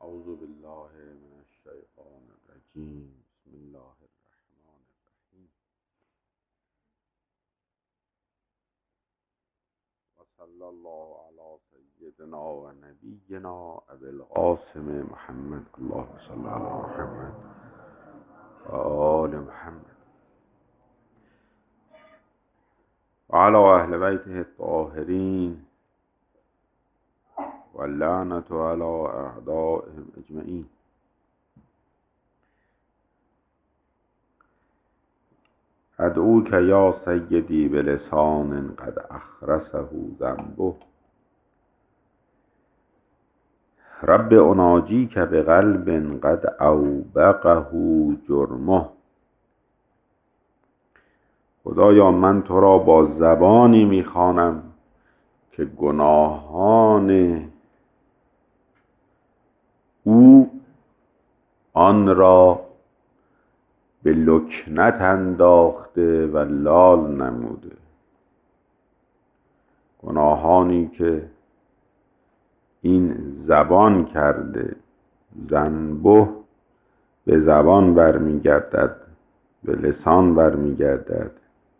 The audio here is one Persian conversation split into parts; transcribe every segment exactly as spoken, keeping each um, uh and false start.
اعوذ بالله من الشیطان الرجیم. بسم الله الرحمن الرحیم. و صلی الله علی سیدنا و نبینا ابی القاسم محمد. اللهم صل علی محمد و آل محمد و علی اهل بیته الطاهرین و اللعنة علی اعدائهم اجمعین. ادعوک یا سیدی بلسان قد اخرسه ذنبه، رب اناجیک بقلب قد اوبقه جرمه. خدایا من تو را با زبانی میخوانم که گناهان او آن را به لکنت انداخته و لال نموده. گناهانی که این زبان کرده، ذنبه به زبان برمیگردد، به لسان برمیگردد.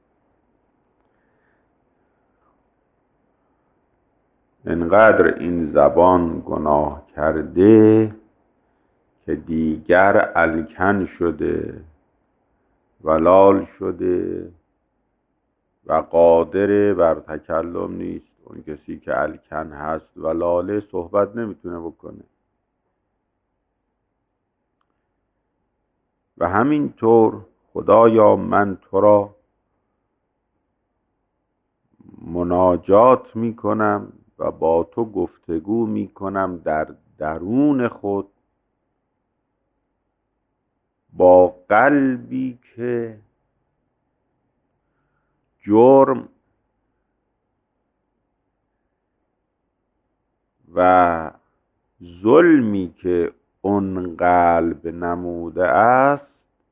انقدر این زبان گناه کرده که دیگر الکن شده و لال شده و قادر بر تکلم نیست. اون کسی که الکن هست و لاله صحبت نمیتونه بکنه. و همینطور خدایا من تو را مناجات میکنم و با تو گفتگو میکنم در درون خود، با قلبی که جرم و ظلمی که اون قلب نموده است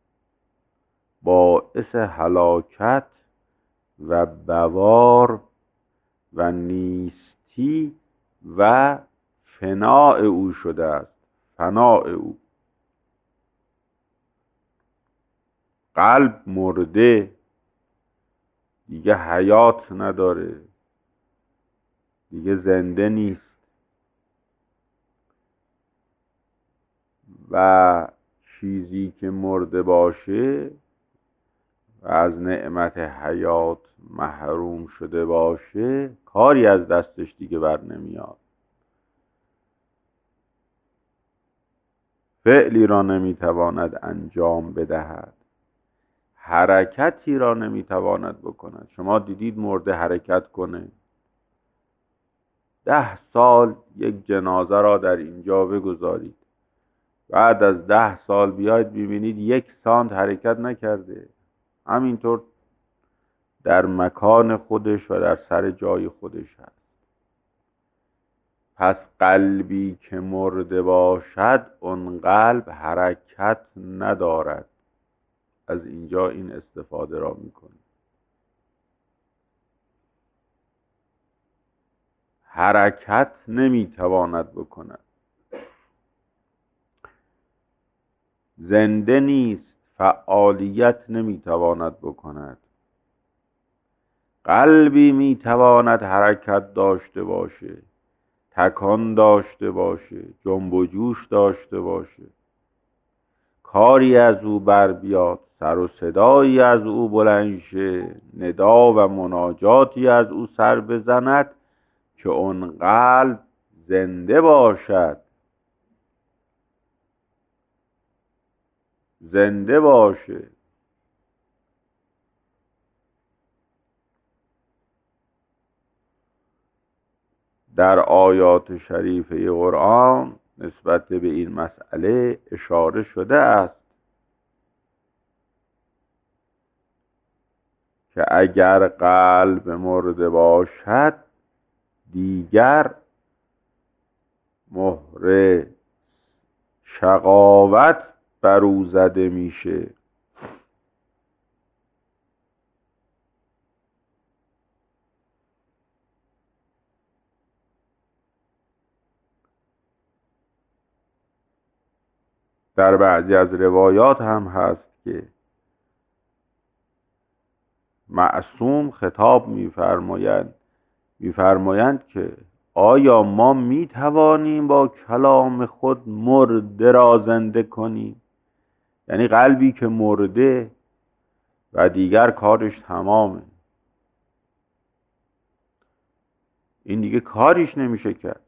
باعث هلاکت و بوار و نیستی و فناء او شده است. فناء او، قلب مرده، دیگه حیات نداره، دیگه زنده نیست و چیزی که مرده باشه و از نعمت حیات محروم شده باشه کاری از دستش دیگه بر نمیاد. فعلی را نمیتواند انجام بدهد، حرکتی را نمیتواند بکند. شما دیدید مرده حرکت کنه؟ ده سال یک جنازه را در اینجا بگذارید، بعد از ده سال بیاید ببینید یک سانت حرکت نکرده، همینطور در مکان خودش و در سر جای خودش هست. پس قلبی که مرده باشد اون قلب حرکت ندارد. از اینجا این استفاده را میکنه. حرکت نمیتواند بکند، زنده نیست، فعالیت نمیتواند بکند. قلبی میتواند حرکت داشته باشه، تکان داشته باشه، جنب و جوش داشته باشه، کاری از او بر بیاد، سر و صدایی از او بلند شه، ندا و مناجاتی از او سر بزند که اون قلب زنده باشد، زنده باشه. در آیات شریفه قرآن نسبت به این مسئله اشاره شده است که اگر قلب مرده باشد دیگر مهر شقاوت بر او زده میشه. در بعضی از روایات هم هست که معصوم خطاب می‌فرمایند می‌فرمایند که آیا ما می‌توانیم با کلام خود مرده را زنده کنیم؟ یعنی قلبی که مرده و دیگر کارش تمامه، این دیگه کاریش نمیشه کرد.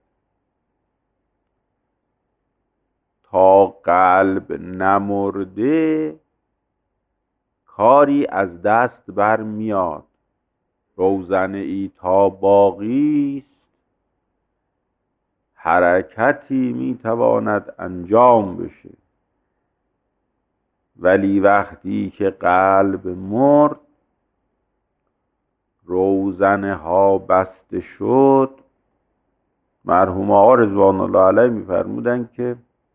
تا قلب نمرده کاری از دست بر میاد. روزنه ای تا باقی است، حرکتی میتواند انجام بشه، ولی وقتی که قلب مرد، روزنه ها بسته شد. مرحوم آقا رضوان الله علیه میفرمودند که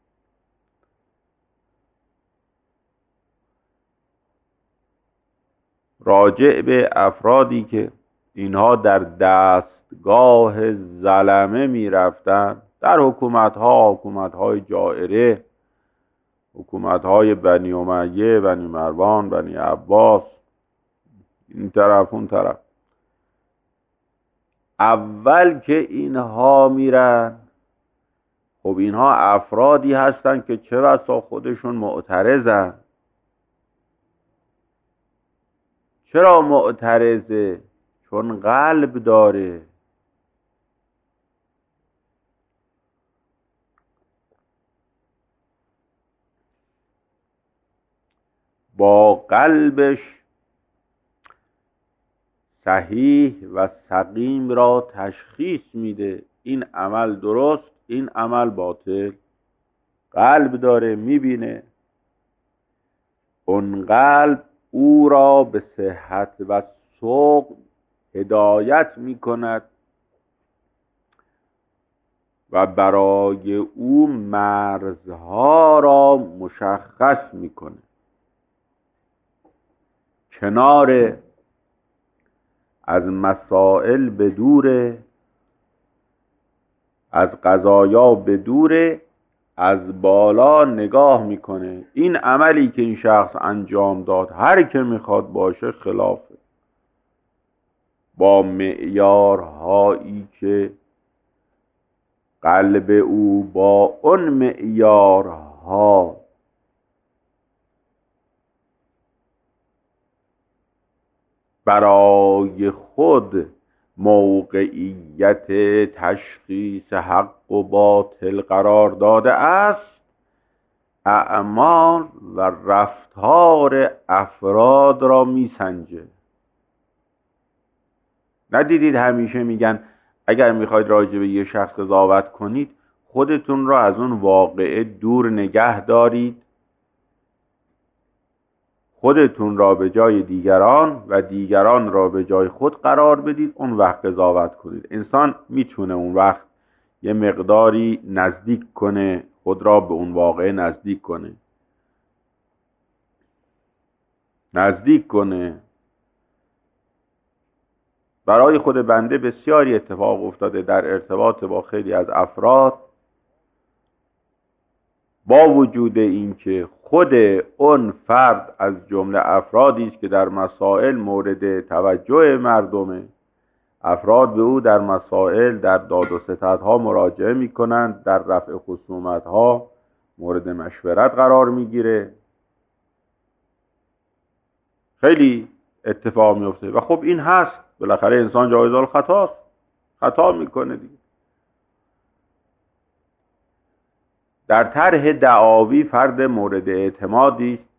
راجع به افرادی که اینها در دستگاه ظلمه می رفتن، در حکومت ها، حکومت های جائره، حکومت های بنی امیه، بنی مروان، بنی عباس، این طرف اون طرف، اول که اینها میرن، خب اینها افرادی هستن که چه بسا خودشون معترضن. چرا معترضه؟ چون قلب داره. با قلبش صحیح و سقیم را تشخیص میده، این عمل درست، این عمل باطل. قلب داره، میبینه. اون قلب او را به صحت و سقم هدایت میکند و برای او مرزها را مشخص میکنه. کنار از مسائل به دوره، از قضایا به دوره، از بالا نگاه میکنه. این عملی که این شخص انجام داد، هر که میخواد باشه، خلافه با معیارهایی که قلب او با اون معیارها برای خود موقعیت تشخیص حق و باطل قرار داده است. اعمال و رفتار افراد را میسنجه. ندیدید همیشه میگن اگر میخواید راجع به یه شخص قضاوت کنید، خودتون را از اون واقعه دور نگه دارید، خودتون را به جای دیگران و دیگران را به جای خود قرار بدید، اون وقت قضاوت کنید. انسان میتونه اون وقت یه مقداری نزدیک کنه، خود را به اون واقعه نزدیک کنه نزدیک کنه برای خود بنده بسیاری اتفاق افتاده در ارتباط با خیلی از افراد، با وجود اینکه خود اون فرد از جمله افرادی است که در مسائل مورد توجه مردمه، افراد به او در مسائل، در داد و ستدها مراجعه میکنند، در رفع خصومتها مورد مشورت قرار میگیره، خیلی اتفاق میفته و خب این هست، بالاخره انسان جایز الخطاست، خطا میکنه دیگه. در طرح دعاوی فرد مورد اعتمادی است،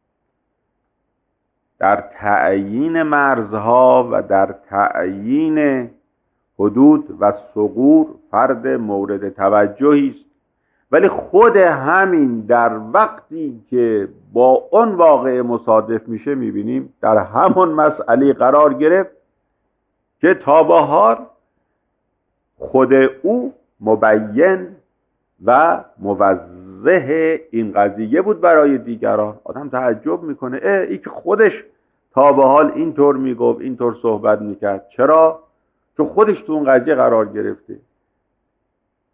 در تعیین مرزها و در تعیین حدود و ثغور فرد مورد توجهی است، ولی خود همین در وقتی که با اون واقعه مصادف میشه میبینیم در همون مسئله قرار گرفت که تا به حال خود او مبین و موضح این قضیه بود برای دیگران. آدم تعجب میکنه، اه ای که خودش تا به حال اینطور میگفت، اینطور صحبت میکرد، چرا؟ چون خودش تو اون قضیه قرار گرفته.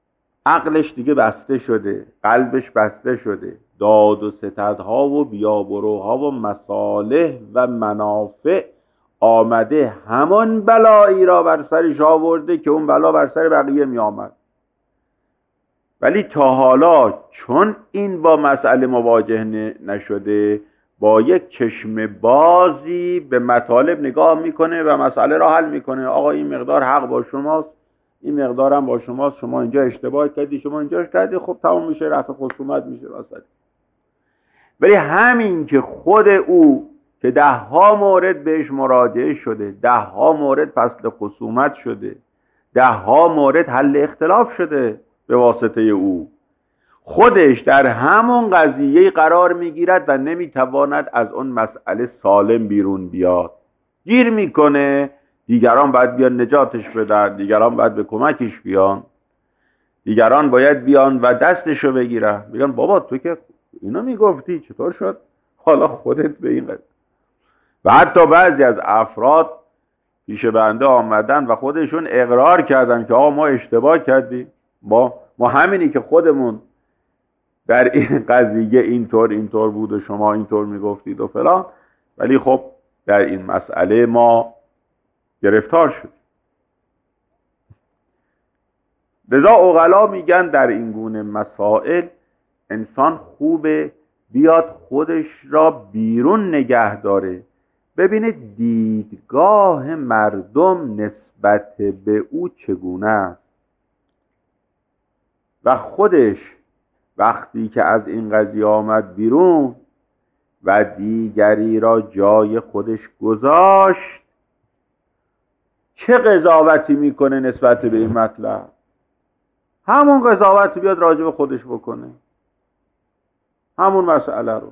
عقلش دیگه بسته شده، قلبش بسته شده، داد و ستدها و بیابروها و مصالح و منافع آمده همان بلایی را بر سرش آورده که اون بلا بر سر بقیه می آمد. ولی تا حالا چون این با مسئله مواجه نشده، با یک چشم بازی به مطالب نگاه میکنه و مسئله را حل میکنه. آقا این مقدار حق با شماست، این مقدار هم با شماست، شما اینجا اشتباه کردی، شما اینجاش کردی، خب تمام میشه، رفع خصومت میشه مثلا. ولی همین که خود او که ده ها مورد بهش مراجعه شده، ده ها مورد فصل خصومت شده، ده ها مورد حل اختلاف شده به واسطه او، خودش در همون قضیه قرار میگیرد و نمیتواند از اون مسئله سالم بیرون بیاد. گیر میکنه، دیگران باید بیان نجاتش بدن، دیگران باید به کمکش بیان، دیگران باید بیان و دستشو بگیرن، بگن بابا تو که اینو میگفتی چطور شد حالا خودت به این قضیه. و حتی بعضی از افراد پیش بنده آمدن و خودشون اقرار کردن که آقا ما اشتباه کردیم، ما ما همینی که خودمون در این قضیه اینطور اینطور بود و شما اینطور میگفتید و فلان، ولی خب در این مسئله ما گرفتار شد. لذا عقلا میگن در این گونه مسائل انسان خوبه بیاد خودش را بیرون نگه داره، ببینه دیدگاه مردم نسبت به او چگونه است و خودش وقتی که از این قضیه آمد بیرون و دیگری را جای خودش گذاشت چه قضاوتی میکنه نسبت به این مطلب. همون قضاوت بیاد راجع به خودش بکنه، همون مسئله رو.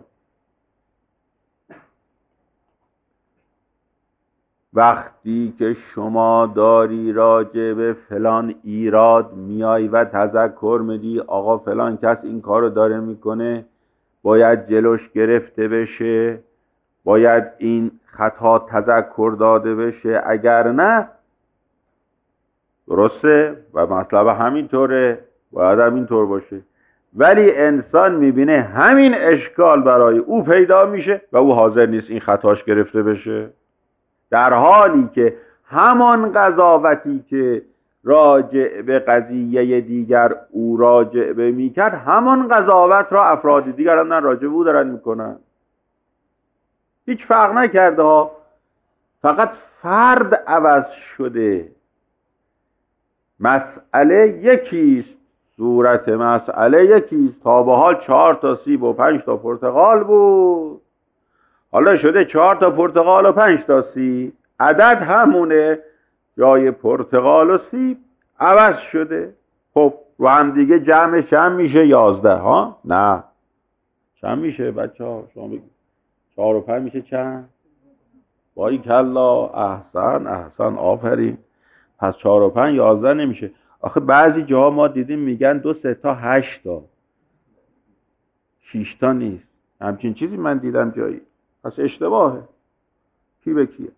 وقتی که شما داری راجع به فلان ایراد میای و تذکر میدی آقا فلان کس این کارو داره میکنه، باید جلوش گرفته بشه، باید این خطا تذکر داده بشه، اگر نه درسته و مطلب همینطوره، باید همینطور باشه. ولی انسان میبینه همین اشکال برای او پیدا میشه و او حاضر نیست این خطاش گرفته بشه، در حالی که همان قضاوتی که راجع به قضیه دیگر او راجع به میکرد، همان قضاوت را افراد دیگر هم راجع به او دارن میکنن. هیچ فرق نکرده ها، فقط فرد عوض شده، مسئله یکیست، صورت مسئله یکیست. تا به حال چهار تا سیب و پنج تا پرتقال بود، حالا شده چهار تا پرتقال و پنج تا سیب، عدد همونه، جای پرتقال و سیب عوض شده. خب رو هم دیگه جمع چند میشه؟ یازده ها؟ نه چند میشه بچه ها؟ شما بگید چهار و پنج میشه چند؟ باری کلا، احسن احسن آفرین. پس چهار و پنج یازده نمیشه. آخه بعضی جاها ما دیدیم میگن دو سه تا هشت تا، شیش تا نیست، همچین چیزی من دیدم جایی. پس اشتباهه، کی به کیه.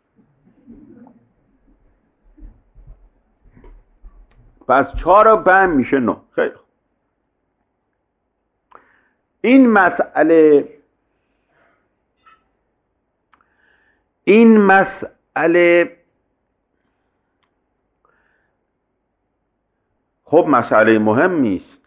پس چهار و پنج میشه نه. خیلی خوب. این مسئله این مسئله خب مسئله مهمی است،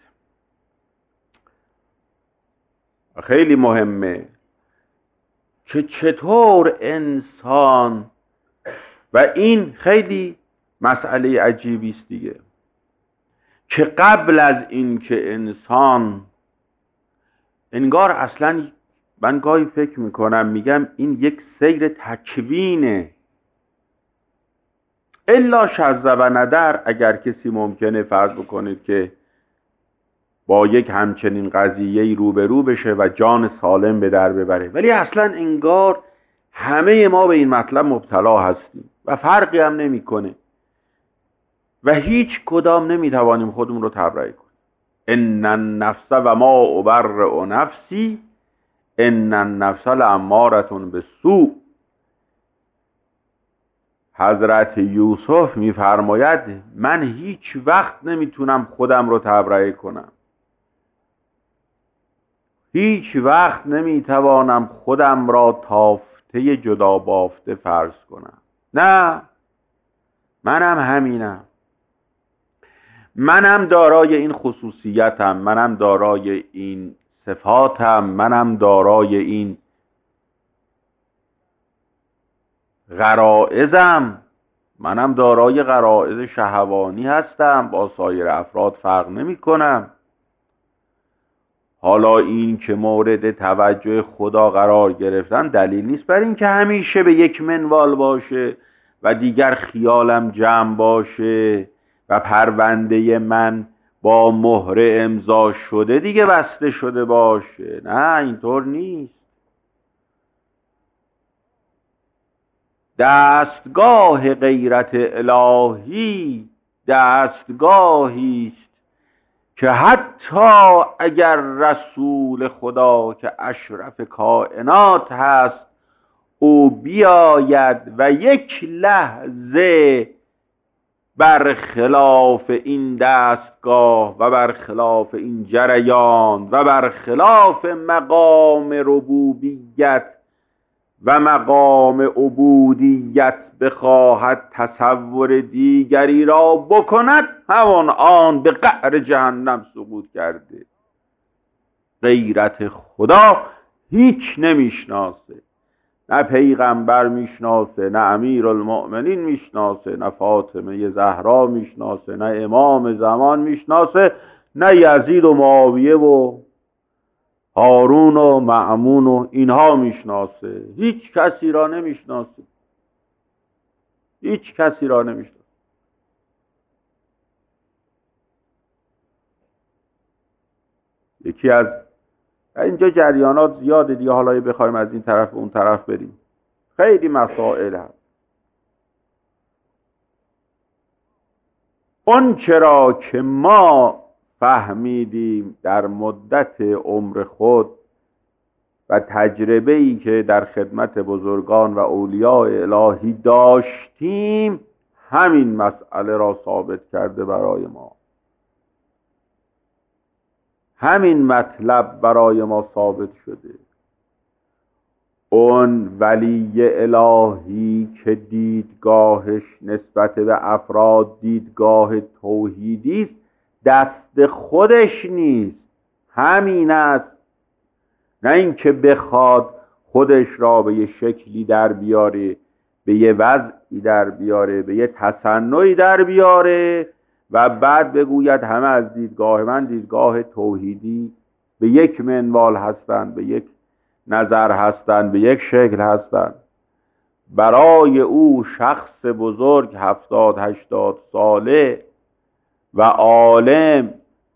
خیلی مهمه که چطور انسان، و این خیلی مسئله عجیبی است دیگه، که قبل از این که انسان انگار اصلا، من گاهی فکر میکنم میگم این یک سیر تکوینه، الا شذ و ندر. اگر کسی ممکنه فرض بکنید که با یک همچنین قضیه‌ای روبرو بشه و جان سالم به در ببره، ولی اصلا انگار همه ما به این مطلب مبتلا هستیم و فرقی هم نمیکنه و هیچ کدام نمیتوانیم خودمون رو تبرئه کنیم. ان النفس و ما ابرئ نفسی ان النفس لاماره بالسوء. حضرت یوسف میفرماید من هیچ وقت نمیتونم خودم رو تبرئه کنم، هیچ وقت نمیتوانم خودم را تافته جدا بافته فرض کنم. نه، منم همینم، منم دارای این خصوصیتم، منم دارای این صفاتم، منم دارای این غرائزم، منم دارای غرائز شهوانی هستم، با سایر افراد فرق نمی کنم. حالا این که مورد توجه خدا قرار گرفتم دلیل نیست بر این که همیشه به یک منوال باشه و دیگر خیالم جمع باشه و پرونده من با مهر امضا شده دیگه بسته شده باشه. نه، اینطور نیست. دستگاه غیرت الهی دستگاهی است که حتی اگر رسول خدا که اشرف کائنات هست او بیاید و یک لحظه برخلاف این دستگاه و برخلاف این جریان و برخلاف مقام ربوبیت و مقام عبودیت بخواهد تصور دیگری را بکند، همان آن به قعر جهنم سقوط کرده. غیرت خدا هیچ نمیشناسه، نه پیغمبر میشناسه، نه امیر المؤمنین میشناسه، نه فاطمه زهرا میشناسه، نه امام زمان میشناسه، نه یزید و معاویه و هارون و مأمون و اینها میشناسه. هیچ کسی را نمیشناسه، هیچ کسی را نمیشناسه. یکی از اینجا جریانات زیاده دیگه، حالا بخوایم از این طرف به اون طرف بریم، خیلی مسائل هست. اون چرا که ما فهمیدیم در مدت عمر خود و تجربه‌ای که در خدمت بزرگان و اولیاء الهی داشتیم، همین مسئله را ثابت کرده برای ما، همین مطلب برای ما ثابت شده. اون ولی الهی که دیدگاهش نسبت به افراد دیدگاه توحیدی است، دست خودش نیست، همین است. نه اینکه بخواد خودش را به یه شکلی در بیاره، به یه وضعی در بیاره، به یه تصنعی در بیاره و بعد بگوید همه از دیدگاه من دیدگاه توحیدی به یک منوال هستند، به یک نظر هستند، به یک شکل هستند. برای او شخص بزرگ هفتاد هشتاد ساله و عالم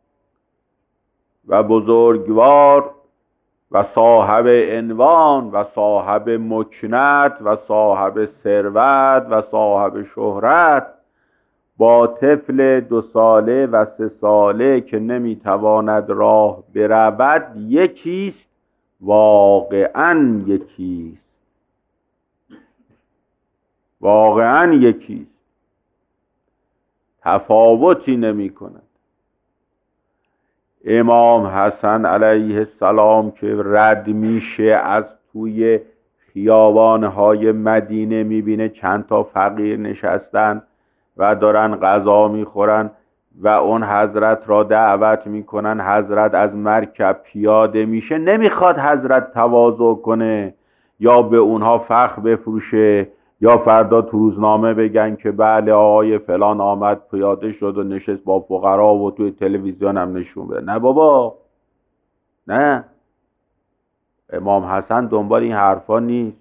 و بزرگوار و صاحب عنوان و صاحب مکنت و صاحب ثروت و صاحب شهرت با طفل دو ساله و سه ساله که نمیتواند راه برود یکیست، واقعاً یکیست، واقعاً یکیست، تفاوتی نمی کند. امام حسن علیه السلام که رد میشه از توی خیابانهای مدینه، میبینه چند تا فقیر نشستن و دارن غذا میخورن و اون حضرت را دعوت میکنن. حضرت از مرکب پیاده میشه، نمیخواد حضرت تواضع کنه یا به اونها فخر بفروشه یا فردا تو روزنامه بگن که بله آقای فلان آمد پیاده شد و نشست با فقرا و توی تلویزیون هم نشون بده. نه بابا، نه، امام حسن دنبال این حرفا نیست.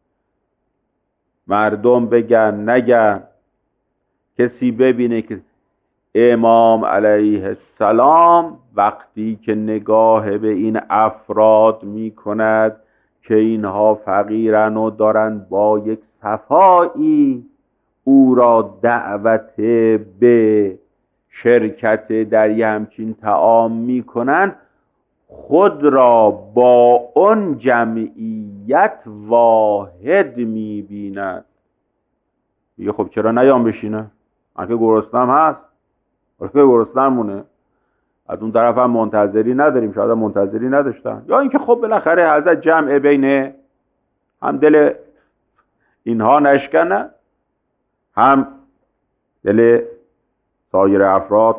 مردم بگن نگن، کسی ببینه که امام علیه السلام وقتی که نگاه به این افراد می کند که اینها فقیرن و دارن با یک صفایی او را دعوت به شرکت در یه همچین طعام می کنند، خود را با اون جمعیت واحد می بیند. میگه خب چرا نیام بشینه؟ من که گرسنم هست، ولی که گرسنم مونه. از اون طرف هم منتظری نداریم، شاید هم منتظری نداشتن، یا اینکه خب بالاخره حضرت جمع بین هم دل اینها نشکنه، هم دل سایر افراد.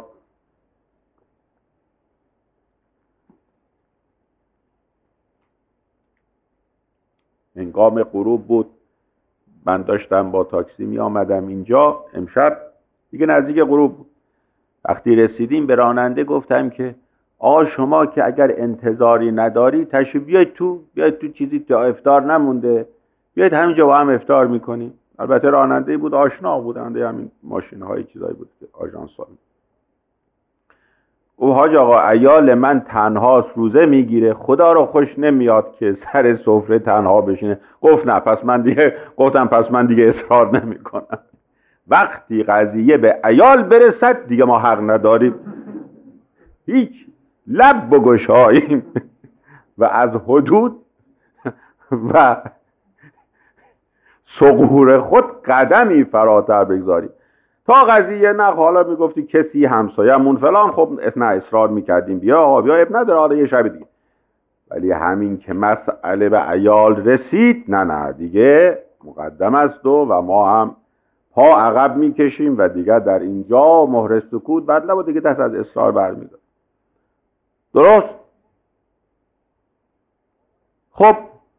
هنگام غروب بود، من داشتم با تاکسی می آمدم اینجا، امشب دیگه نزدیک غروب بود. وقتی رسیدیم به راننده گفتم که آقا شما که اگر انتظاری نداری تشریف بیاید تو، بیاید تو، چیزی تا افطار نمونده، بیاید همینجا با هم افطار میکنیم. البته راننده بود، آشنا بود، راننده همین ماشین های چیزایی بود که آژانس ها. او حاج آقا عیال من تنها روزه میگیره، خدا رو خوش نمیاد که سر سفره تنها بشینه. گفت نه، پس من دیگه گفتم پس من دیگه اصرار نمیکنم. وقتی قضیه به عیال برسد دیگه ما حق نداریم هیچ لب بگشاییم و از حدود و ثغور خود قدمی فراتر بگذاریم. تا قضیه نه حالا میگفتی کسی همسایه‌مون فلان، خب نه اصرار میکردیم بیا آقا بیا، اب نداره حالا یه شب دیگه. ولی همین که مسئله به عیال رسید، نه نه دیگه مقدم است و, و ما هم پا عقب میکشیم و دیگه در اینجا مهر سکوت بدله و دیگه دست از اصرار برمیدار. درست؟ خب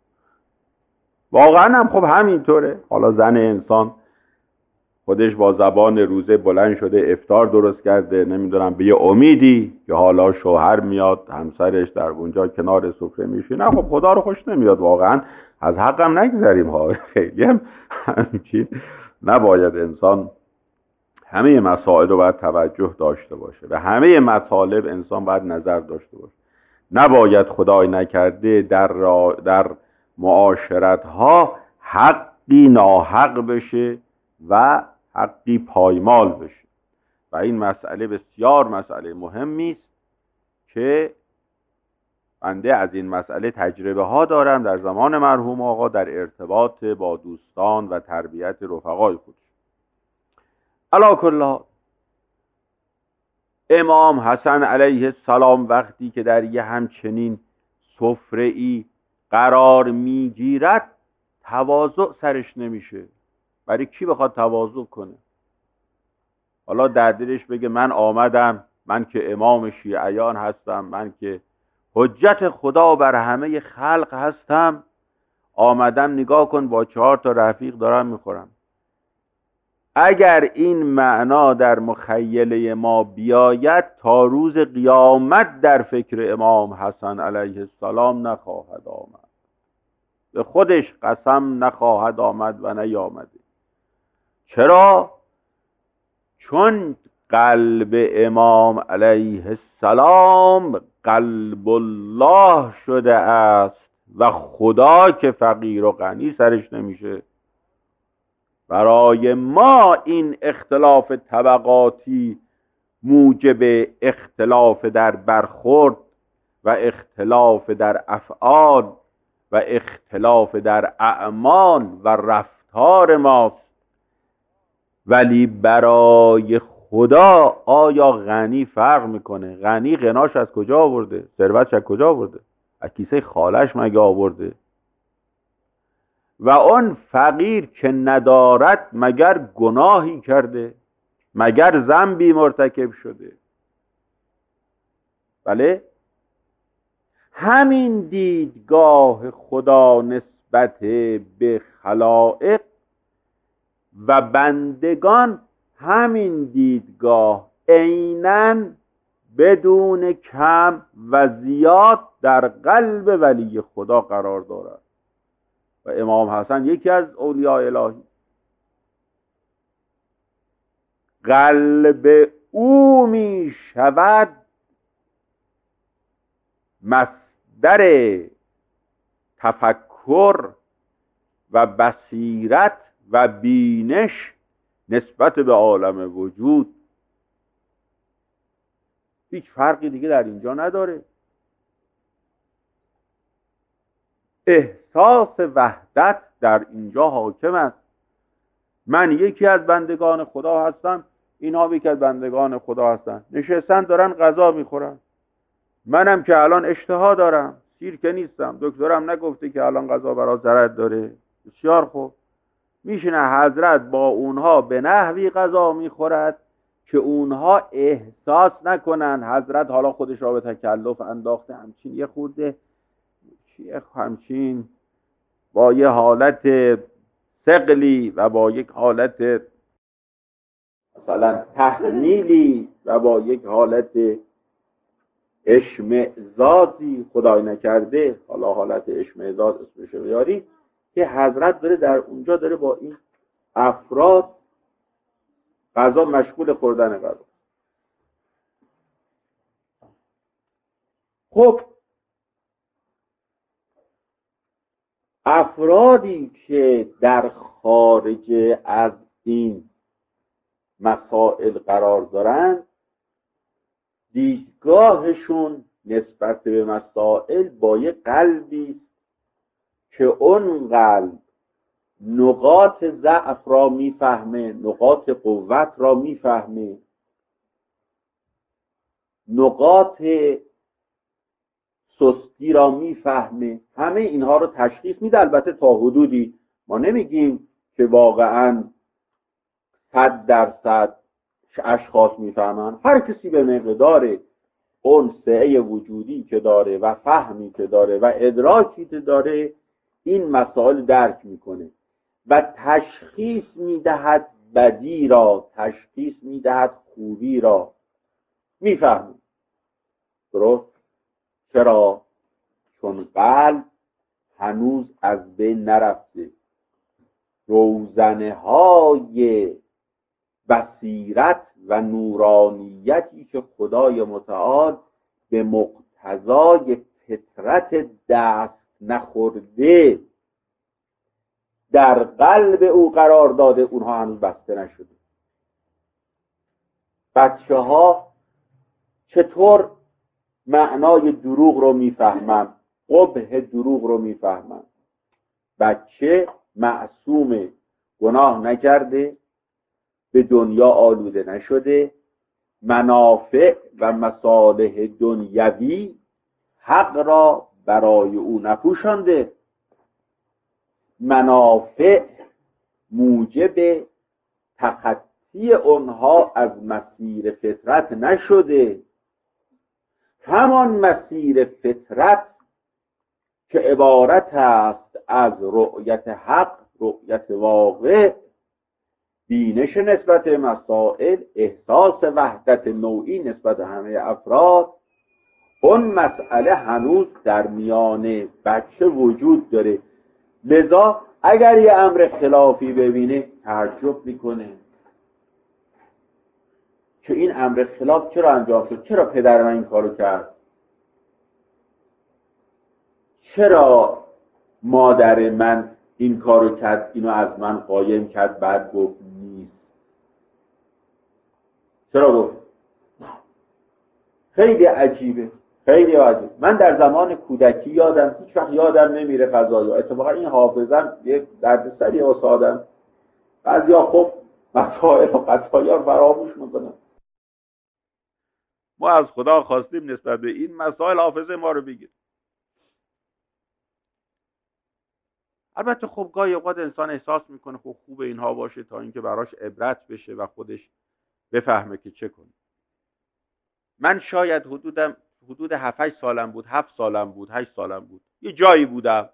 واقعا هم خب همینطوره. حالا زن انسان خودش با زبان روزه بلند شده افطار درست کرده، نمیدونم به یه امیدی که حالا شوهر میاد همسرش در اونجا کنار سفره میشینه، خب خدا رو خوش نمیاد. واقعا از حقم نگذریم ها، خیلی هم همچین نباید. انسان همه مسائل رو باید توجه داشته باشه، به همه مطالب انسان باید نظر داشته باشه. نباید خدای نکرده در, را در معاشرت ها حقی ناحق بشه و حقی پایمال بشه. و این مسئله بسیار مسئله مهمی است که بنده از این مسئله تجربه ها دارم در زمان مرحوم آقا در ارتباط با دوستان و تربیت رفقای خود. علی کل حال امام حسن علیه السلام وقتی که در یه همچنین سفره ای قرار میگیرد تواضع سرش نمیشه. برای کی بخواد تواضع کنه؟ حالا در دلش بگه من آمدم، من که امام شیعیان هستم، من که حجت خدا بر همه خلق هستم، آمدم نگاه کن با چهار تا رفیق دارم میخورم. اگر این معنا در مخیله ما بیاید تا روز قیامت در فکر امام حسن علیه السلام نخواهد آمد، به خودش قسم نخواهد آمد و نیامده. چرا؟ چون قلب امام علیه السلام قلب الله شده است و خدا که فقیر و غنی سرش نمیشه. برای ما این اختلاف طبقاتی موجب اختلاف در برخورد و اختلاف در افعال و اختلاف در اعمال و رفتار ماست. ولی برای خدا آیا غنی فرق میکنه؟ غنی غناش از کجا آورده؟ ثروتش از کجا آورده؟ از کیسه خالش مگه آورده؟ و اون فقیر که ندارد مگر گناهی کرده؟ مگر ذنبی مرتکب شده؟ بله، همین دیدگاه خدا نسبت به خلائق و بندگان، همین دیدگاه عیناً بدون کم و زیاد در قلب ولی خدا قرار دارد. و امام حسن یکی از اولیاء الهی، قلب او می شود مصدر تفکر و بصیرت و بینش نسبت به عالم وجود. هیچ فرقی دیگه در اینجا نداره. احساس وحدت در اینجا حاکم است. من یکی از بندگان خدا هستم، اینها یکی از بندگان خدا هستن، نشستن دارن غذا میخورن. منم که الان اشتها دارم، سیر که نیستم، دکترم نگفته که الان غذا برای ضرر داره. بسیار خوب، میشینه حضرت با اونها به نحوی غذا میخورد که اونها احساس نکنن حضرت حالا خودش را به تکلف انداخته، همچین یه خورده چیه، همچین با یه حالت ثقلی و با یک حالت مثلا تحمیلی و با یک حالت اشمئزازی، خدای نکرده حالا حالت اشمئزاز اسمش رو بیاری، که حضرت داره در اونجا داره با این افراد غذا مشغول خوردن غذا. خب افرادی که در خارج از این مسائل قرار دارند، دیدگاهشون نسبت به مسائل با یه قلبی که اون قلب نقاط ضعف را میفهمه، نقاط قوت را میفهمه، نقاط سستی را میفهمه، همه اینها رو تشخیص میده. البته تا حدودی، ما نمیگیم که واقعا صد درصد اشخاص میفهمن. هر کسی به مقدار اون سعه وجودی که داره و فهمی که داره و ادراکی که داره این مسائل درک میکنه و تشخیص میدهد بدی را، تشخیص میدهد خوبی را، میفهمه. درست؟ چرا؟ چون قلب هنوز از بین نرفته، روزنه های بصیرت و نورانیتی که خدای متعال به مقتضای فطرت دست نخورده در قلب او قرار داده، اونها هنوز بسته نشده. بچه ها چطور معنای دروغ رو میفهمن، قبح دروغ رو میفهمن؟ بچه معصومه، گناه نکرده، به دنیا آلوده نشده، منافع و مصالح دنیوی حق را برای او نپوشانده، منافع موجب تخطی اونها از مسیر فطرت نشده. همان مسیر فطرت که عبارت است از رؤیت حق، رؤیت واقع، بینش نسبت مسائل، احساس وحدت نوعی نسبت همه افراد، اون مسئله هنوز در میان بچه وجود داره. لذا اگر یه امر خلافی ببینه تعجب میکنه که این امر خلاف چرا انجام شد، چرا پدر من این کارو کرد، چرا مادر من این کارو کرد، اینو از من قایم کرد، بعد گفت نیست. چرا گفت؟ خیلی عجیبه، خیلی عجیبه. من در زمان کودکی یادم، هیچ وقت یادم نمیره قضایا. اتفاقا این حافظم یه دردسری واسه آدم، بعضیا خب مسائل و قضایا فراموش میکنن. ما از خدا خواستیم نسبت به این مسائل حافظه ما رو بگیر. البته خب گاهی اوقات انسان احساس میکنه خب خوب اینها باشه تا اینکه براش عبرت بشه و خودش بفهمه که چه کنه. من شاید حدودم حدود هفت هشت سالم بود، هفت سالم بود، هشت سالم بود، یه جایی بودم،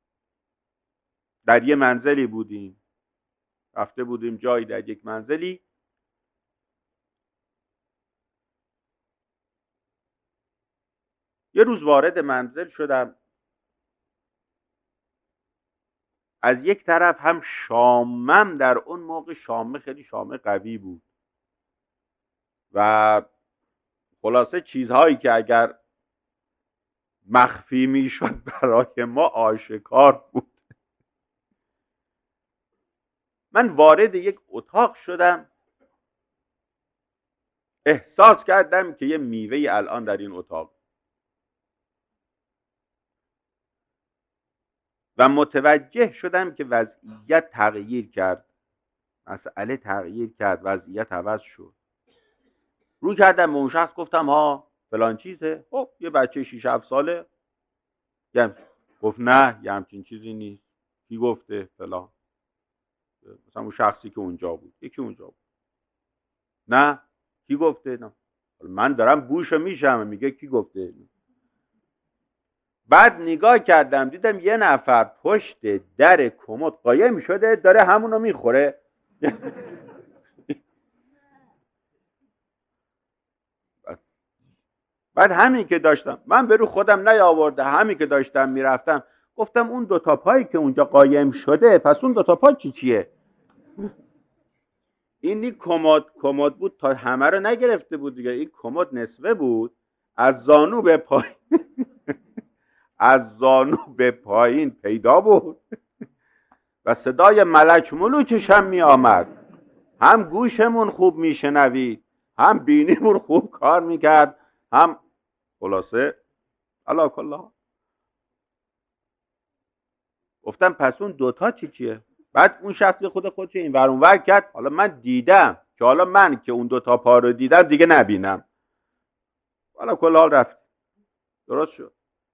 در یه منزلی بودیم، رفته بودیم جایی در یک منزلی. یه روز وارد منزل شدم، از یک طرف هم شامم، در اون موقع شامه خیلی شامه قوی بود و خلاصه چیزهایی که اگر مخفی میشد برای ما آشکار بود. من وارد یک اتاق شدم، احساس کردم که یه میوه الان در این اتاق و متوجه شدم که وضعیت تغییر کرد مسئله تغییر کرد، وضعیت عوض شد. رو کردم به اون شخص گفتم ها فلان چیزه. خب یه بچه شیش هفت ساله گفت نه یه همچین چیزی نیست. کی گفته؟ فلان. مثلا اون شخصی که اونجا بود، یکی اونجا بود. نه کی گفته؟ نه من دارم بوشو میشم، میگه کی گفته؟ بعد نگاه کردم دیدم یه نفر پشت در کمد قایم شده داره همونو میخوره. بعد همین که داشتم من به رو خودم نیاورده، همین که داشتم میرفتم گفتم اون دوتا پایی که اونجا قایم شده پس اون دوتا پا چی چیه؟ این کمد کمد بود تا همه رو نگرفته بود دیگه، این کمد نصفه بود از زانو به پایین از زانو به پایین پیدا بود و صدای ملک ملوکش هم می آمد. هم گوشمون خوب می شنوید، هم بینیمون خوب کار می کرد، هم خلاصه علا کلا. گفتم پس اون دوتا چی چیه؟ بعد اون شخصی خود خودش این ور اون ور کرد. حالا من دیدم که حالا من که اون دوتا پا رو دیدم دیگه نبینم. حالا کل حال رفت درست شد.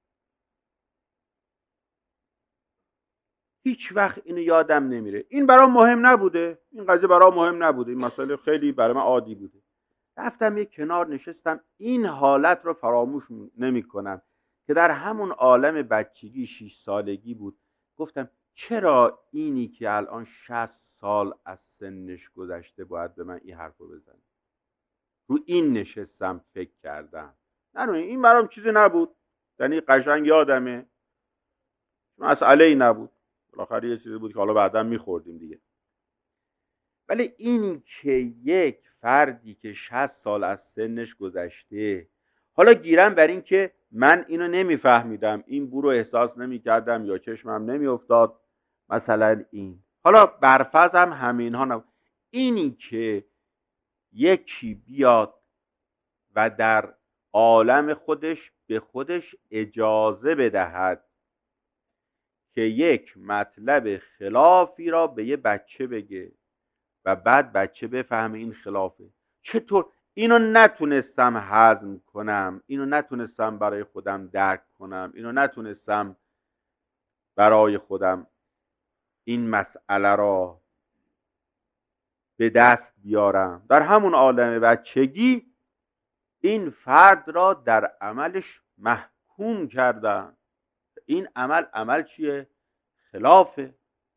هیچ وقت اینو یادم نمیره. این برام مهم نبوده، این قضیه برام مهم نبوده، این مسئله خیلی برای من عادی بوده. رفتم یک کنار نشستم، این حالت رو فراموش نمی کنم که در همون عالم بچگی شش سالگی بود. گفتم چرا اینی که الان شصت سال از سنش گذشته باید به من این حرف رو بزنه؟ رو این نشستم فکر کردم. نه این برام چیزی نبود، یعنی قشنگ یادمه، مسئله ای نبود، بالاخره یه چیزی بود که حالا بعدا میخوردیم دیگه. ولی این که یک فردی که شصت سال از سنش گذشته، حالا گیرم بر این که من اینو نمیفهمیدم، این بو رو احساس نمیکردم یا چشمم نمیافتاد، مثلا این حالا برفضم همین ها نبود. اینی که یکی بیاد و در عالم خودش به خودش اجازه بدهد که یک مطلب خلافی را به یه بچه بگه و بعد بچه بفهمه این خلافه، چطور اینو نتونستم هضم کنم، اینو نتونستم برای خودم درک کنم، اینو نتونستم برای خودم این مسئله را به دست بیارم. در همون عالم بچگی این فرد را در عملش محکوم کردم. این عمل عمل چیه؟ خلافه.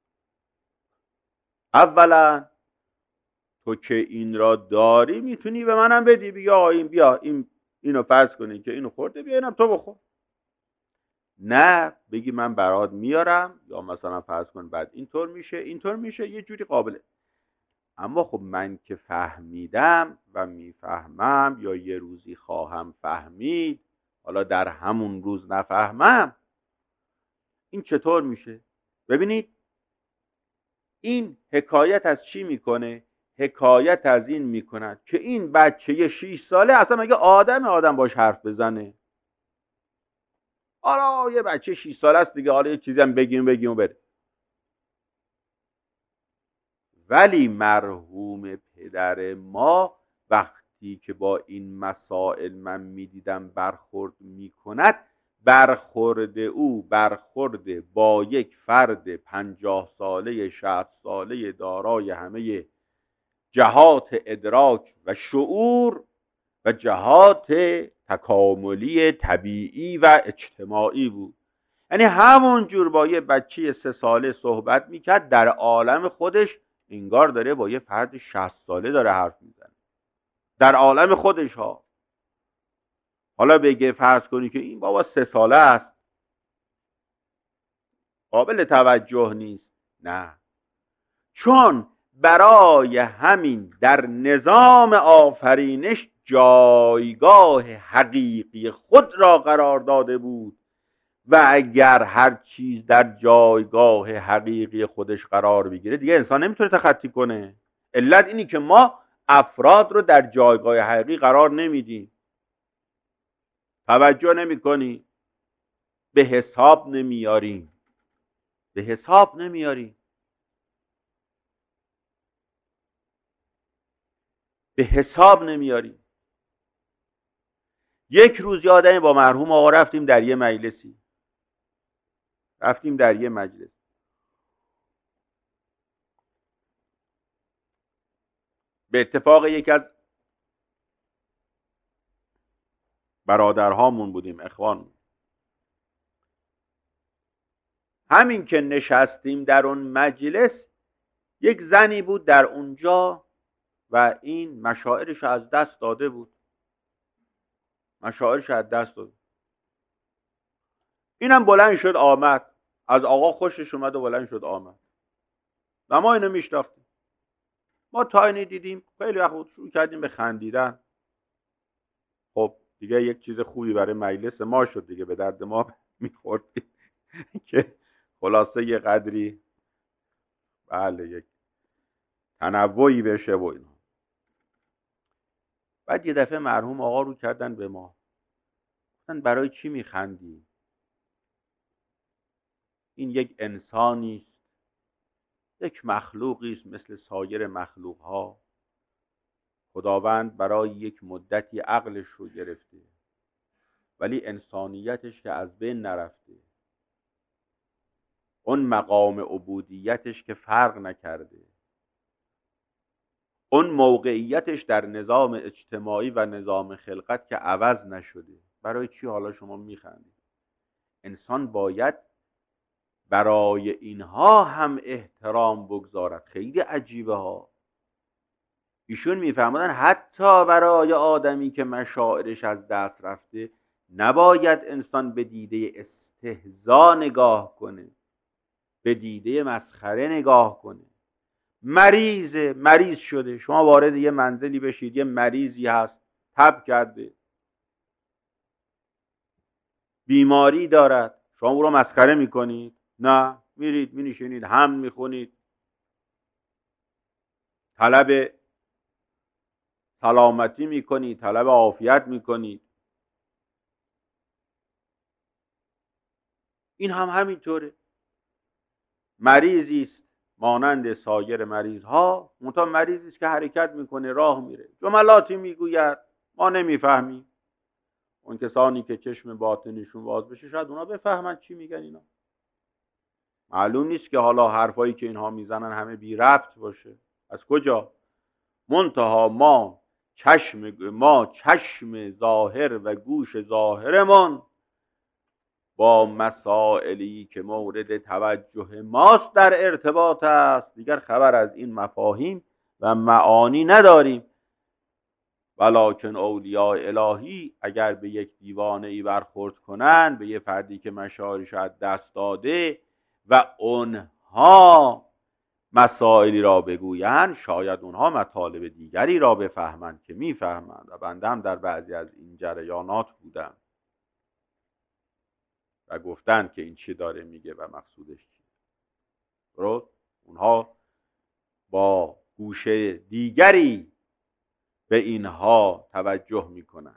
اولا تو که این را داری میتونی به منم بدی، بیا این بیا این اینو فرض کنی که اینو خورده، بیا اینم تو بخور. نه بگی من برات میارم، یا مثلا فرض کن بعد اینطور میشه اینطور میشه، یه جوری قابله. اما خب من که فهمیدم و میفهمم یا یه روزی خواهم فهمید، حالا در همون روز نفهمم، این چطور میشه؟ ببینید این حکایت از چی میکنه؟ حکایت از این میکند که این بچه یه شیش ساله اصلا مگه آدم آدم باش حرف بزنه؟ حالا یه بچه شیش ساله است دیگه، حالا یه چیزی هم بگیم بگیم و بره. ولی مرحوم پدر ما وقتی که با این مسائل من میدیدم برخورد میکند، برخورد او برخورد با یک فرد پنجاه ساله شصت ساله دارای همه جهات ادراک و شعور و جهات تکاملی طبیعی و اجتماعی بود. یعنی همون جور با یه بچه سه ساله صحبت میکرد، در عالم خودش انگار داره با یه فرد شصت ساله داره حرف میزنه، در عالم خودش ها. حالا بگه فرض کنی که این بابا سه ساله است، قابل توجه نیست. نه، چون برای همین در نظام آفرینش جایگاه حقیقی خود را قرار داده بود و اگر هر چیز در جایگاه حقیقی خودش قرار بگیره دیگه انسان نمیتونه تخطی کنه. علت اینی که ما افراد رو در جایگاه حقیقی قرار نمیدیم، توجه نمی کنی، به حساب نمیاریم به حساب نمیاریم به حساب نمیاریم. یک روز یادم با مرحوم آقا رفتیم در یه مجلسی، رفتیم در یه مجلس، به اتفاق یکی از برادرهامون بودیم، اخوان. همین که نشستیم در اون مجلس، یک زنی بود در اونجا و این مشاعرش از دست داده بود، مشاعرش از دست داده. اینم بلند شد آمد، از آقا خوشش اومد و بلند شد آمد و ما اینو میشناختیم. ما تا اینو دیدیم خیلی وقت شروع کردیم به خندیدن. خب دیگه یک چیز خوبی برای مجلس ما شد دیگه، به درد ما میخوردیم که خلاصه یه قدری بله یک تنوعی بشه و اینا. بعد یه دفعه مرحوم آقا رو کردن به ما، گفتن برای چی میخندی؟ این یک انسانی است، یک مخلوقی است مثل سایر مخلوق ها. خداوند برای یک مدتی عقلش رو گرفته ولی انسانیتش که از بین نرفته، اون مقام عبودیتش که فرق نکرده، اون موقعیتش در نظام اجتماعی و نظام خلقت که عوض نشده. برای چی حالا شما میخندید؟ انسان باید برای اینها هم احترام بگذارد. خیلی عجیبه ها. ایشون میفهمدن حتی برای آدمی که مشاعرش از دست رفته نباید انسان به دیده استهزا نگاه کنه، به دیده مسخره نگاه کنه. مریض مریض شده، شما وارد یه منزلی بشید، یه مریضی هست تب کرده، بیماری دارد، شما او رو مسخره میکنید؟ نه، میرید مینشینید، هم میخونید، طلب سلامتی میکنید، طلب عافیت میکنید. این هم همینطوره، مریضی است مانند سایر مریض ها، منتها مریضی است که حرکت میکنه، راه میره، جملاتی میگوید ما نمیفهمیم. اون کسانی که چشم باطنشون باز بشه شاید اونا بفهمن چی میگن. اینا معلوم نیست که حالا حرفایی که اینها میزنن همه بی ربط باشه. از کجا؟ منتها ما چشم ما چشم ظاهر و گوش ظاهرمون با مسائلی که مورد توجه ماست در ارتباط است، دیگر خبر از این مفاهیم و معانی نداریم. ولکن اولیاء الهی اگر به یک دیوانه ای برخورد کنن، به یه فردی که مشاعرش از دست داده و اونها مسائلی را بگویند، شاید اونها مطالب دیگری را بفهمند که میفهمند. و بنده هم در بعضی از این جریانات بودم و گفتن که این چی داره میگه و مقصودش چیه. درست؟ اونها با گوشه دیگری به اینها توجه میکنن.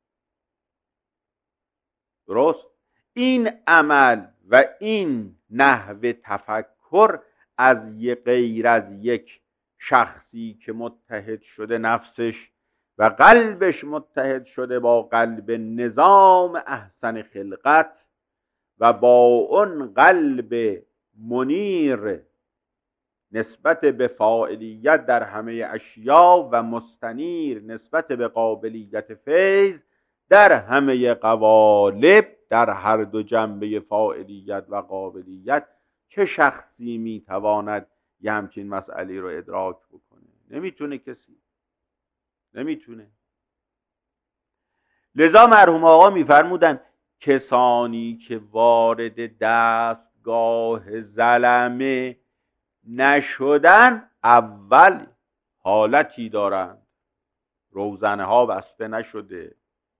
درست؟ این عمل و این نحو تفکر از یک غیر از یک شخصی که متحد شده نفسش و قلبش متحد شده با قلب نظام احسن خلقت و با اون قلب منیر نسبت به فاعلیت در همه اشیا و مستنیر نسبت به قابلیت فیض در همه قوالب، در هر دو جنبه فاعلیت و قابلیت، چه شخصی میتواند یه همچین مسئله رو ادراک بکنه؟ نمیتونه کسی، نمیتونه. لذا مرحوم آقا میفرمودن کسانی که وارد دستگاه ظلمه نشدن اول حالتی دارند، روزنه ها بسته نشده،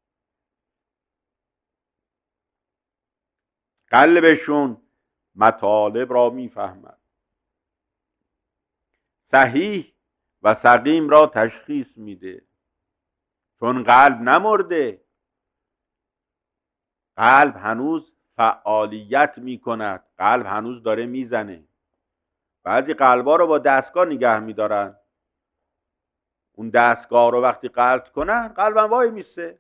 قلبشون مطالب را میفهمد، صحیح و سقیم را تشخیص میده، چون قلب نمرده، قلب هنوز فعالیت میکند، قلب هنوز داره میزنه. بعضی قلبا رو با دستگاه نگه میدارن، اون دستگاه رو وقتی قلط کنن قلبم وای میسته.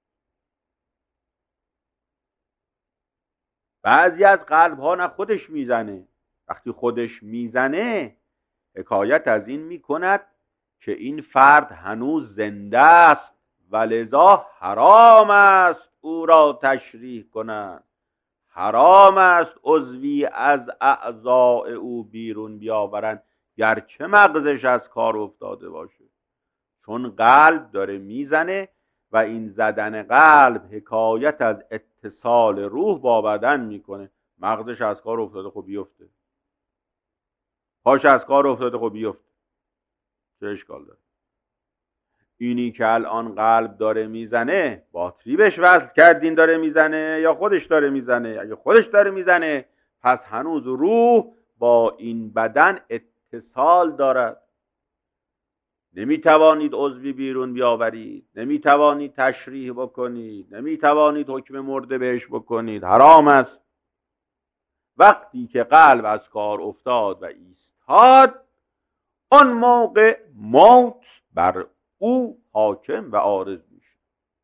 بعضی از قلب ها نه خودش میزنه، وقتی خودش میزنه حکایت از این میکند که این فرد هنوز زنده است و لذا حرام است او را تشریح کنند، حرام است عضوی از اعضاء او بیرون بیاورند گرچه مغزش از کار افتاده باشه، چون قلب داره میزنه و این زدن قلب حکایت از اتصال روح با بدن میکنه. مغزش از کار افتاده خب بیفته، پاش از کار افتاده خب بیفته، چه اشکال داره؟ اینی که الان قلب داره میزنه باتری بهش وصل کردین داره میزنه یا خودش داره میزنه؟ اگه خودش داره میزنه پس هنوز روح با این بدن اتصال دارد. نمیتوانید عضوی بیرون بیاورید، نمیتوانید تشریح بکنید، نمیتوانید حکم مرده بهش بکنید، حرام است. وقتی که قلب از کار افتاد و ایستاد آن موقع موت بر او حاکم و عارض میشه.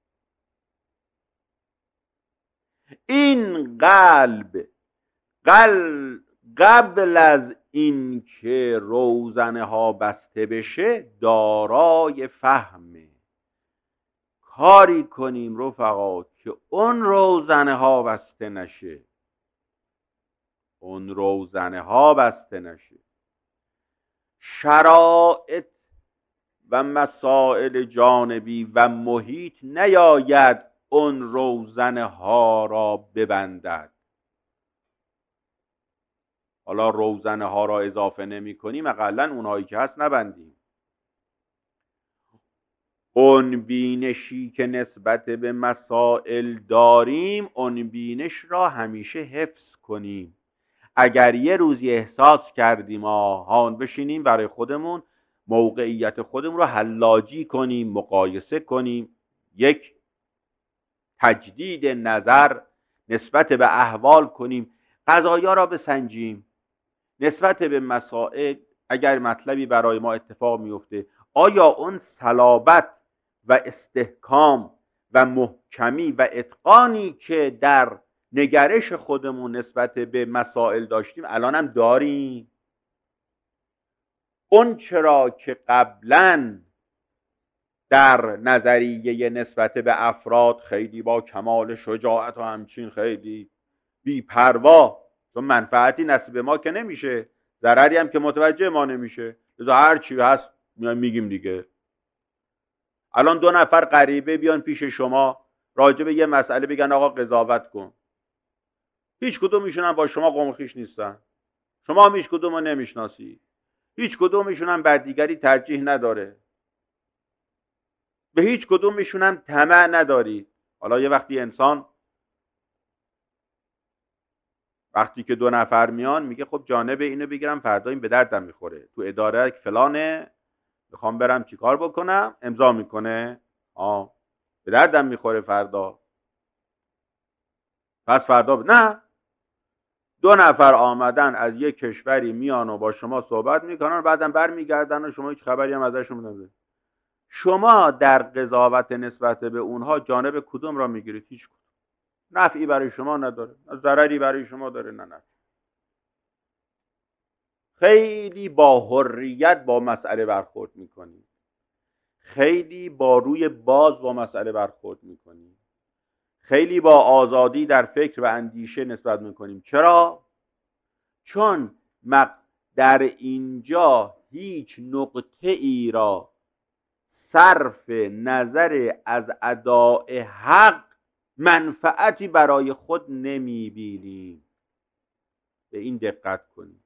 این قلب قلب قبل از این که روزنه ها بسته بشه دارای فهمه. کاری کنیم رفقا که اون روزنه ها بسته نشه، اون روزنه ها بسته نشه. شرایط و مسائل جانبی و محیط نیاید اون روزنه ها را ببندد. حالا روزنه ها را اضافه نمی کنیم، اقلا اونهایی که هست نبندیم. اون بینشی که نسبت به مسائل داریم اون بینش را همیشه حفظ کنیم. اگر یه روزی احساس کردیم آهان بشینیم برای خودمون موقعیت خودمون رو حلاجی کنیم، مقایسه کنیم، یک تجدید نظر نسبت به احوال کنیم، قضایا را بسنجیم نسبت به مسائل. اگر مطلبی برای ما اتفاق میفته آیا اون صلابت و استحکام و محکمی و اتقانی که در نگرش خودمون نسبت به مسائل داشتیم الان هم داریم؟ اون چرا که قبلا در نظریه نسبت به افراد خیلی با کمال شجاعت و همچین خیلی بی پروا، چون منفعتی نصیب ما که نمیشه، ضرری هم که متوجه ما نمیشه، لذا هر چی هست میگیم دیگه. الان دو نفر غریبه بیان پیش شما راجع به یه مسئله بگن آقا قضاوت کن، هیچ کدومشون هم با شما قوم خویش نیستن، شما هم هیچ کدوم رو نمیشناسی، هیچ کدومشون هم بر دیگری ترجیح نداره، به هیچ کدومشون هم طمع نداری. حالا یه وقتی انسان وقتی که دو نفر میان میگه خب جانب اینو بگیرم فردا این به دردم میخوره، تو اداره فلانه میخوام برم چیکار بکنم، امضا میکنه، آه به دردم میخوره فردا، پس فردا ب... نه، دو نفر آمدن از یک کشوری میان و با شما صحبت میکنن بعدم برمیگردن و شما هیچ خبری هم ازشون ندارید. شما در قضاوت نسبت به اونها جانب کدوم را میگیرید؟ هیچ کدوم. نفعی برای شما نداره، ضرری برای شما داره، نه نه. خیلی با حریت با مسئله برخورد میکنید، خیلی با روی باز با مسئله برخورد میکنید، خیلی با آزادی در فکر و اندیشه نسبت میکنیم. چرا؟ چون در اینجا هیچ نقطه ای را صرف نظر از اداء حق منفعتی برای خود نمیبینیم. به این دقت کنیم.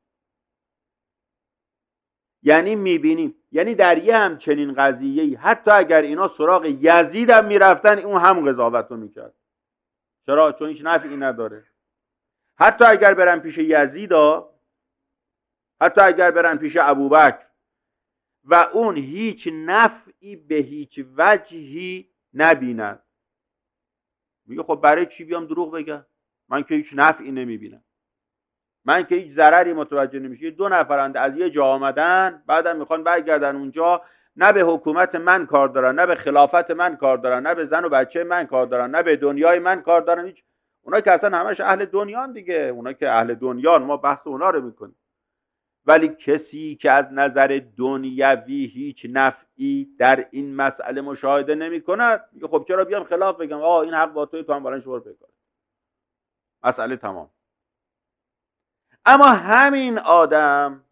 یعنی میبینیم، یعنی در یه همچنین قضیه‌ای حتی اگر اینا سراغ یزید هم میرفتن اون هم قضاوت رو میکرد. چرا؟ چون هیچ نفعی نداره. حتی اگر برن پیش یزید ها، حتی اگر برن پیش ابوبکر و اون هیچ نفعی به هیچ وجهی نبیند، میگه خب برای چی بیام دروغ بگم؟ من که هیچ نفعی نمیبینم، من که هیچ ضرری متوجه نمیشه. دو نفرند از یه جا آمدن بعدم میخوان برگردن اونجا نه به حکومت من کار دارن، نه به خلافت من کار دارن، نه به زن و بچه من کار دارن، نه به دنیای من کار دارن. هیچ. اونا که اصلا همش اهل دنیان دیگه، اونا که اهل دنیان، ما بحث اونا رو میکنیم. ولی کسی که از نظر دنیوی هیچ نفعی در این مسئله مشاهده نمی کند، میگه خب چرا بیام خلاف بگم، آه این حق با توی، تو هم بالن شور بکن، مسئله تمام. اما همین آدم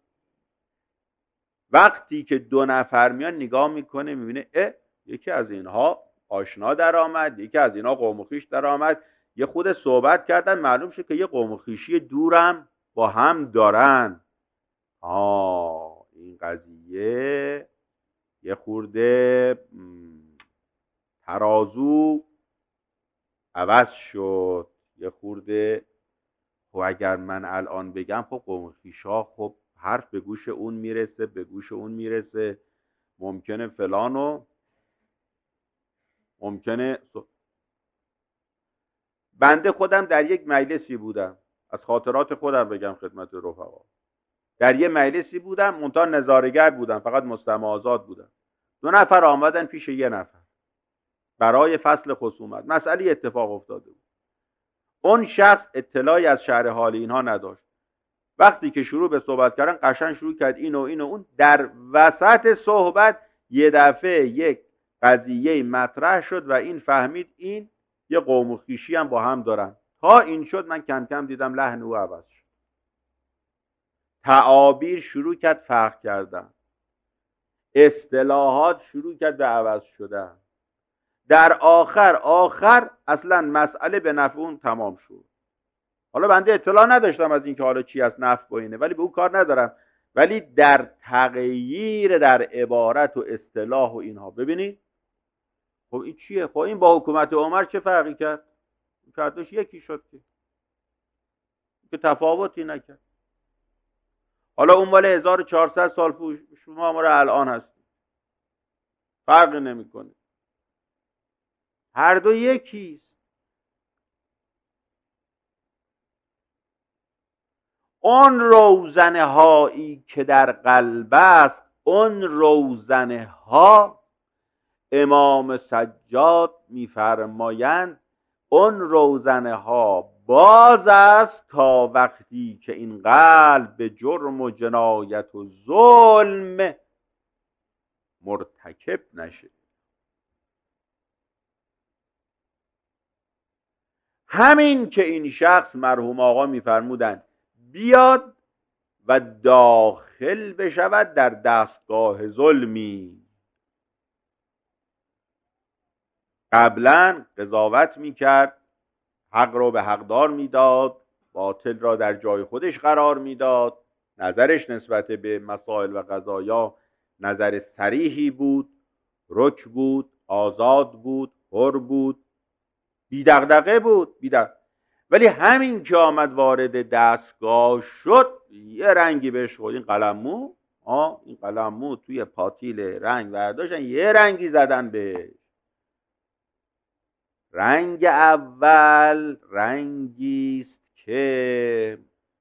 وقتی که دو نفر میان نگاه میکنه، میبینه اه یکی از اینها آشنا در آمد، یکی از اینها قوم و خویش در آمد، یه خود صحبت کردن، معلوم شد که یه قوم و خویشی دورم با هم دارن. آه این قضیه یه خورده ترازو عوض شد، یه خورده. خب اگر من الان بگم خب قوم و خویشا، خب حرف به گوش اون میرسه، به گوش اون میرسه، ممکنه فلان و ممکنه. بنده خودم در یک مجلسی بودم، از خاطرات خودم بگم خدمت رفقا، در یک مجلسی بودم، منتها نظاره‌گر بودم، فقط مستمع آزاد بودم. دو نفر آمدن پیش یه نفر برای فصل خصومت، مسئله اتفاق افتاده بود. اون شخص اطلاعی از شرح حال اینها نداشت. وقتی که شروع به صحبت کردن، قشنگ شروع کرد این و این و اون. در وسط صحبت یه دفعه یک قضیه مطرح شد و این فهمید این یه قوم و خویشی هم با هم دارن. تا این شد من کم کم دیدم لحن او عوض شد، تعابیر شروع کرد فرق کردن، اصطلاحات شروع کرد به عوض شدن. در آخر آخر اصلا مسئله به نفع اون تمام شد. حالا بنده اطلاع نداشتم از این که حالا چی از نفع با اینه، ولی به اون کار ندارم. ولی در تغییر در عبارت و اصطلاح و اینها ببینید، خب این چیه؟ خب این با حکومت عمر چه فرقی کرد؟ کردش یکی شد که که تفاوتی نکرد. حالا اون مال هزار و چهارصد سال پیش، شما ما الان هستید، فرقی نمیکنه، هر دو یکیست. اون روزنه هایی که در قلب است، اون روزنه ها امام سجاد میفرمایند اون روزنه ها باز است تا وقتی که این قلب به جرم و جنایت و ظلم مرتکب نشه. همین که این شخص مرحوم آقا میفرمودند بیاد و داخل بشود در دستگاه ظلمی. قبلا قضاوت میکرد، حق رو به حقدار میداد، باطل را در جای خودش قرار میداد، نظرش نسبت به مسائل و قضایا نظر صریحی بود، رک بود، آزاد بود، حر بود، بی دغدغه بود، بی دغدغه. ولی همین که آمد وارد دستگاه شد، یه رنگی بهش خورد. این قلمو، آه این قلمو توی پاتیل رنگ برداشتن، یه رنگی زدن بهش. رنگ اول رنگی است که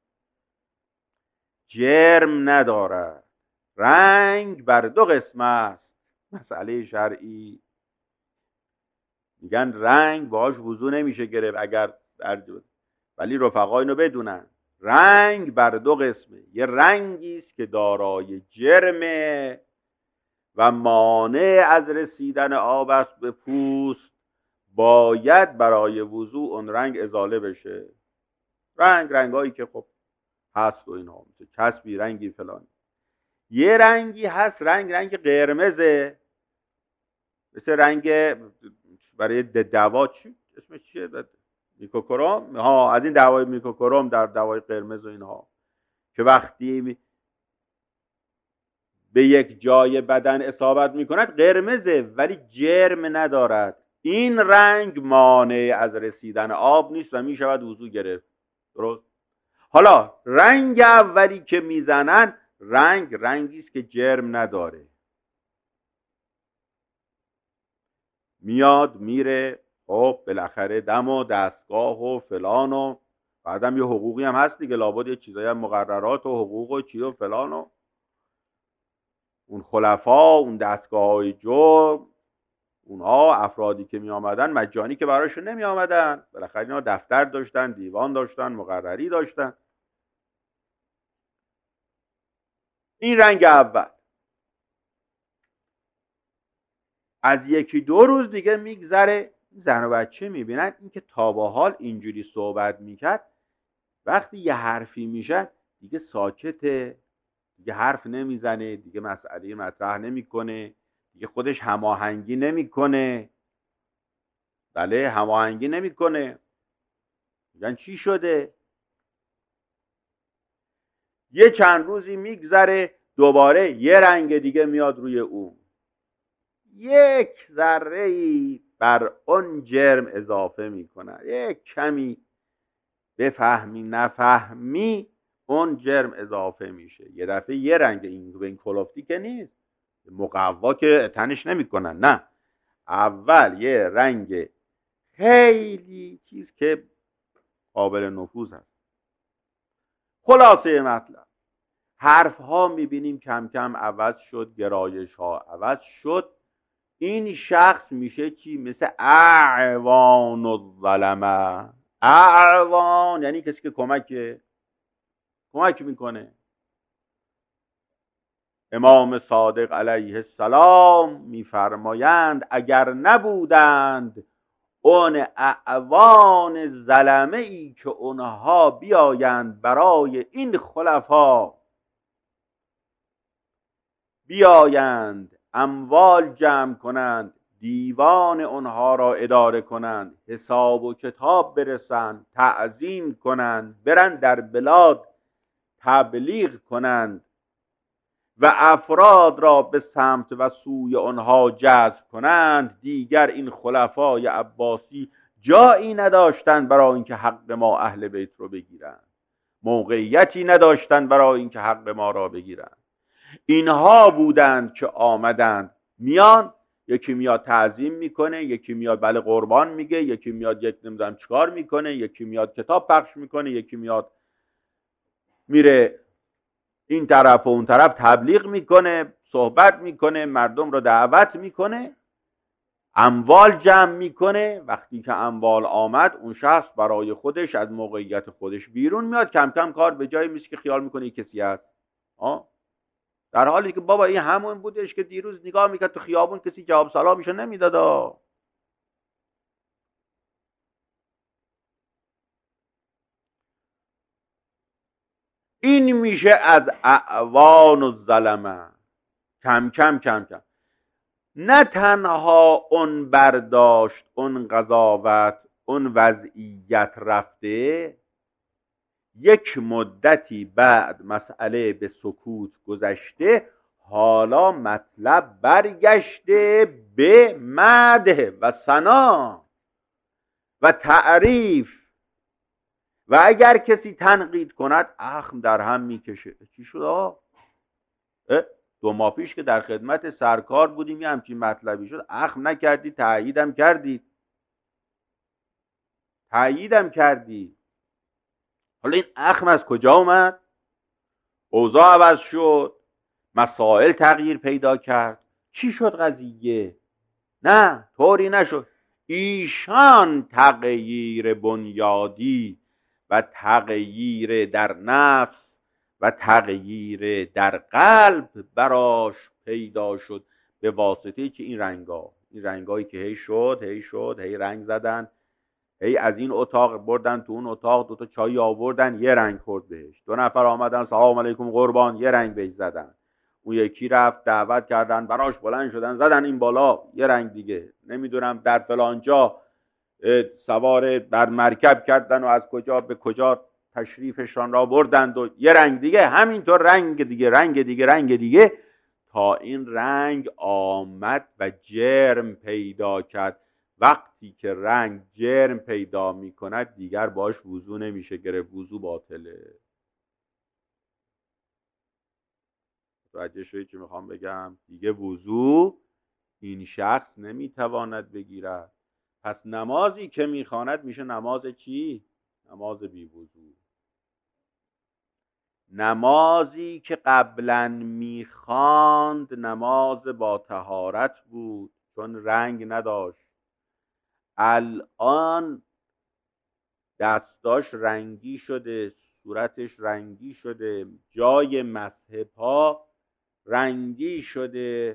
جرم ندارد. رنگ بر دو قسم است، مسئله شرعی. میگن رنگ باهاش وضو نمیشه گرفت اگر برد، ولی رفقا اینو بدونن، رنگ بر دو قسمه. یه رنگی است که دارای جرمه و مانع از رسیدن آب است به پوست، باید برای وضو اون رنگ ازاله بشه. رنگ رنگایی که خب هست و اینها، مثل چسبی رنگی فلان. یه رنگی هست، رنگ رنگ قرمزه، مثل رنگ برای دوا، چی اسمش چیه؟ میکوکروم. ها، از این دوای میکوکروم در دوای قرمز و اینها، که وقتی به یک جای بدن اصابت میکند قرمزه ولی جرم ندارد. این رنگ مانع از رسیدن آب نیست و میشود وضو گرفت. درست؟ حالا رنگ اولی که میزنن، رنگ رنگی است که جرم نداره، میاد میره، خب بالاخره دم و دستگاه و فلان و بعدم یه حقوقی هم هست دیگه، لابد یه چیزایی هم مقررات و حقوق و چی و فلان و اون خلفا، اون دستگاه های جرم، اونها افرادی که می آمدن مجانی که براشون نمی آمدن، بالاخره اینا دفتر داشتن، دیوان داشتن، مقرری داشتن. این رنگ اول. از یکی دو روز دیگه میگذره، زن و بچه میبینن این که تا به حال اینجوری صحبت میکرد وقتی یه حرفی میشه دیگه ساکته، دیگه حرف نمیزنه، دیگه مسئله مطرح نمیکنه، دیگه خودش هماهنگی نمیکنه. بله، هماهنگی نمیکنه. میگن چی شده؟ یه چند روزی میگذره دوباره یه رنگ دیگه میاد روی اون، یک ذره ای بر اون جرم اضافه میکنن، یک کمی بفهمی نفهمی اون جرم اضافه میشه. یه دفعه یه رنگ، این به این کلافتی که نیست، مقوا که تنش نمیکنن، نه، اول یه رنگ خیلی چیز که قابل نفوذ هست. خلاصه مطلب، حرف ها میبینیم کم کم عوض شد، گرایش ها عوض شد. این شخص میشه چی؟ مثل اعوان الظلمه. اعوان یعنی کسی که کمک کمک میکنه. امام صادق علیه السلام میفرمایند اگر نبودند اون اعوان ظلمه ای که اونها بیایند برای این خلفا، بیایند اموال جمع کنند، دیوان اونها را اداره کنند، حساب و کتاب برسند، تعظیم کنند، برند در بلاد تبلیغ کنند و افراد را به سمت و سوی آنها جذب کنند، دیگر این خلفای عباسی جایی نداشتند برای اینکه حق ما اهل بیت رو بگیرند، موقعیتی نداشتند برای اینکه حق ما را بگیرند. اینها بودند که آمدند، میان، یکی میاد تعظیم میکنه، یکی میاد بله قربان میگه، یکی میاد یک نمیدونم چیکار میکنه، یکی میاد کتاب پخش میکنه، یکی میاد میره این طرف و اون طرف تبلیغ میکنه، صحبت میکنه، مردم رو دعوت میکنه، اموال جمع میکنه. وقتی که اموال آمد اون شخص برای خودش از موقعیت خودش بیرون میاد، کم کم کار به جایی میشه که خیال میکنه کسی هست، آه در حالی که بابا این همون بودش که دیروز نگاه میکرد تو خیابون کسی جواب سلامشو نمیدادا. این میشه از اعوان الظلمه. کم کم کم کم نه تنها اون برداشت، اون قضاوت، اون وضعیت رفته، یک مدتی بعد مسئله به سکوت گذشته، حالا مطلب برگشته به مدح و ثنا و تعریف. و اگر کسی تنقید کند اخم در هم میکشه. چی شد آقا؟ دو ماه پیش که در خدمت سرکار بودیم یه همچین مطلبی شد، اخم نکردی، تأییدم کردی تأییدم کردی حالا این اخم از کجا اومد؟ اوضاع عوض شد، مسائل تغییر پیدا کرد. چی شد قضیه؟ نه، طوری نشد. ایشان تغییر بنیادی و تغییر در نفس و تغییر در قلب براش پیدا شد به واسطه که این رنگا این رنگایی که هی شد هی شد هی رنگ زدن، هی از این اتاق بردن تو اون اتاق، دوتا چایی آوردن یه رنگ خورد بهش، دو نفر آمدن سلام علیکم قربان یه رنگ بهش زدن، اون یکی رفت دعوت کردن براش بلند شدن زدن این بالا یه رنگ دیگه، نمیدونم در فلانجا سوار بر مرکب کردن و از کجا به کجا تشریفشان را بردند و یه رنگ دیگه، همینطور رنگ دیگه رنگ دیگه رنگ دیگه تا این رنگ آمد و جرم پیدا کرد. وقتی که رنگ جرم پیدا می کند دیگر باش وضو نمیشه گرفت، وضو باطله. متوجه شدید چی میخوام بگم؟ دیگه وضو این شخص نمیتواند بگیرد. پس نمازی که میخواند میشه نماز چی؟ نماز بی وضو. نمازی که قبلا میخواند نماز با طهارت بود، چون رنگ نداشت. الان دستاش رنگی شده، صورتش رنگی شده، جای مسح پا رنگی شده.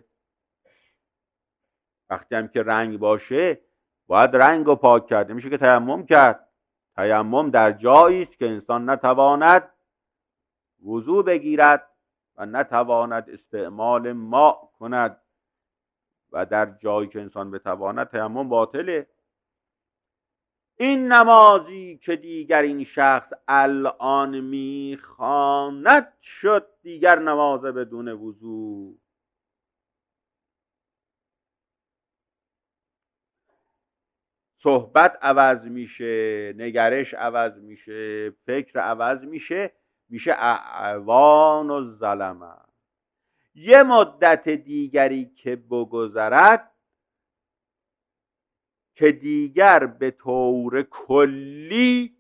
وقتی هم که رنگ باشه باید رنگ رو پاک کرد، نمیشه که تیمم کرد. تیمم در جایی است که انسان نتواند وضو بگیرد و نتواند استعمال ماء کند، و در جایی که انسان بتواند تیمم باطله. این نمازی که دیگر این شخص الان میخواند شد دیگر نماز بدون وضو. صحبت عوض میشه، نگرش عوض میشه، فکر عوض میشه، میشه اعوان و ظلمه. یه مدت دیگری که بگذرد که دیگر به طور کلی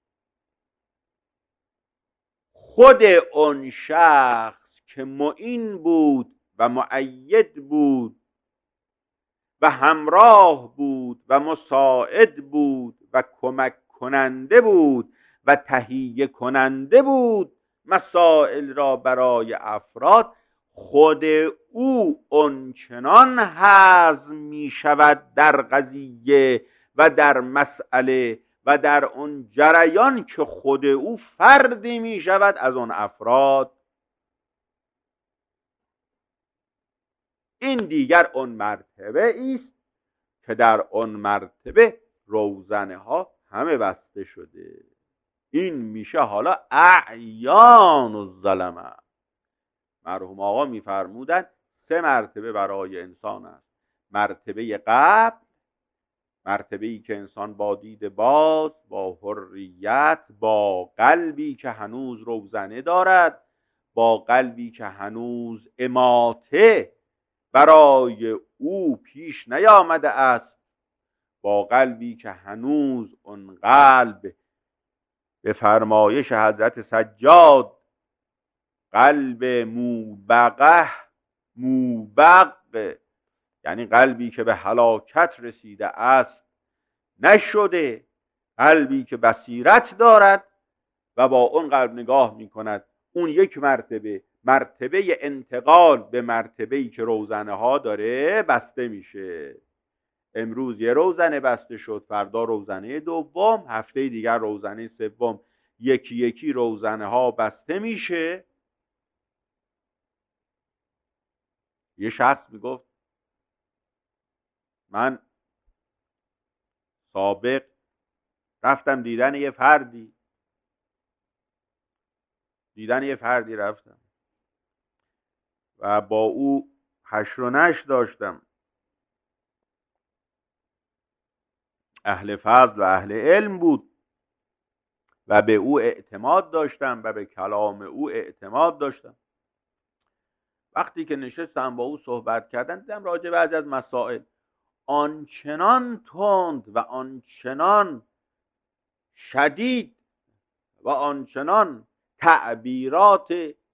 خود اون شخص که معین بود و مؤید بود و همراه بود و مساعد بود و کمک کننده بود و تهیه کننده بود مسائل را برای افراد، خود او اونچنان هضم می شود در قضیه و در مسئله و در اون جریان که خود او فردی می شود از اون افراد. این دیگر اون مرتبه است که در اون مرتبه روزنه ها همه بسته شده. این میشه حالا اعیان الظلمه. مرحوم آقا میفرمودن سه مرتبه برای انسان است. مرتبه قبل، مرتبه ای که انسان با دید باز، با حریت، با قلبی که هنوز روزنه دارد، با قلبی که هنوز اماته برای او پیش نیامده است، با قلبی که هنوز اون قلب به فرمایش حضرت سجاد قلب موبقه موبق، یعنی قلبی که به هلاکت رسیده است نشده، قلبی که بصیرت دارد و با اون قلب نگاه می کند. اون یک مرتبه، مرتبه انتقال به مرتبه‌ای که روزنه ها داره بسته میشه. امروز یه روزنه بسته شد، فردا روزنه دوم، هفته دیگر روزنه سوم، یکی یکی روزنه ها بسته میشه. یه شخص میگفت من سابق رفتم دیدن یه فردی دیدن یه فردی رفتم و با او حشر و نشر داشتم، اهل فضل و اهل علم بود و به او اعتماد داشتم و به کلام او اعتماد داشتم. وقتی که نشستم با او صحبت کردن دیدم راجع به بعضی از مسائل آنچنان تند و آنچنان شدید و آنچنان تعبیرات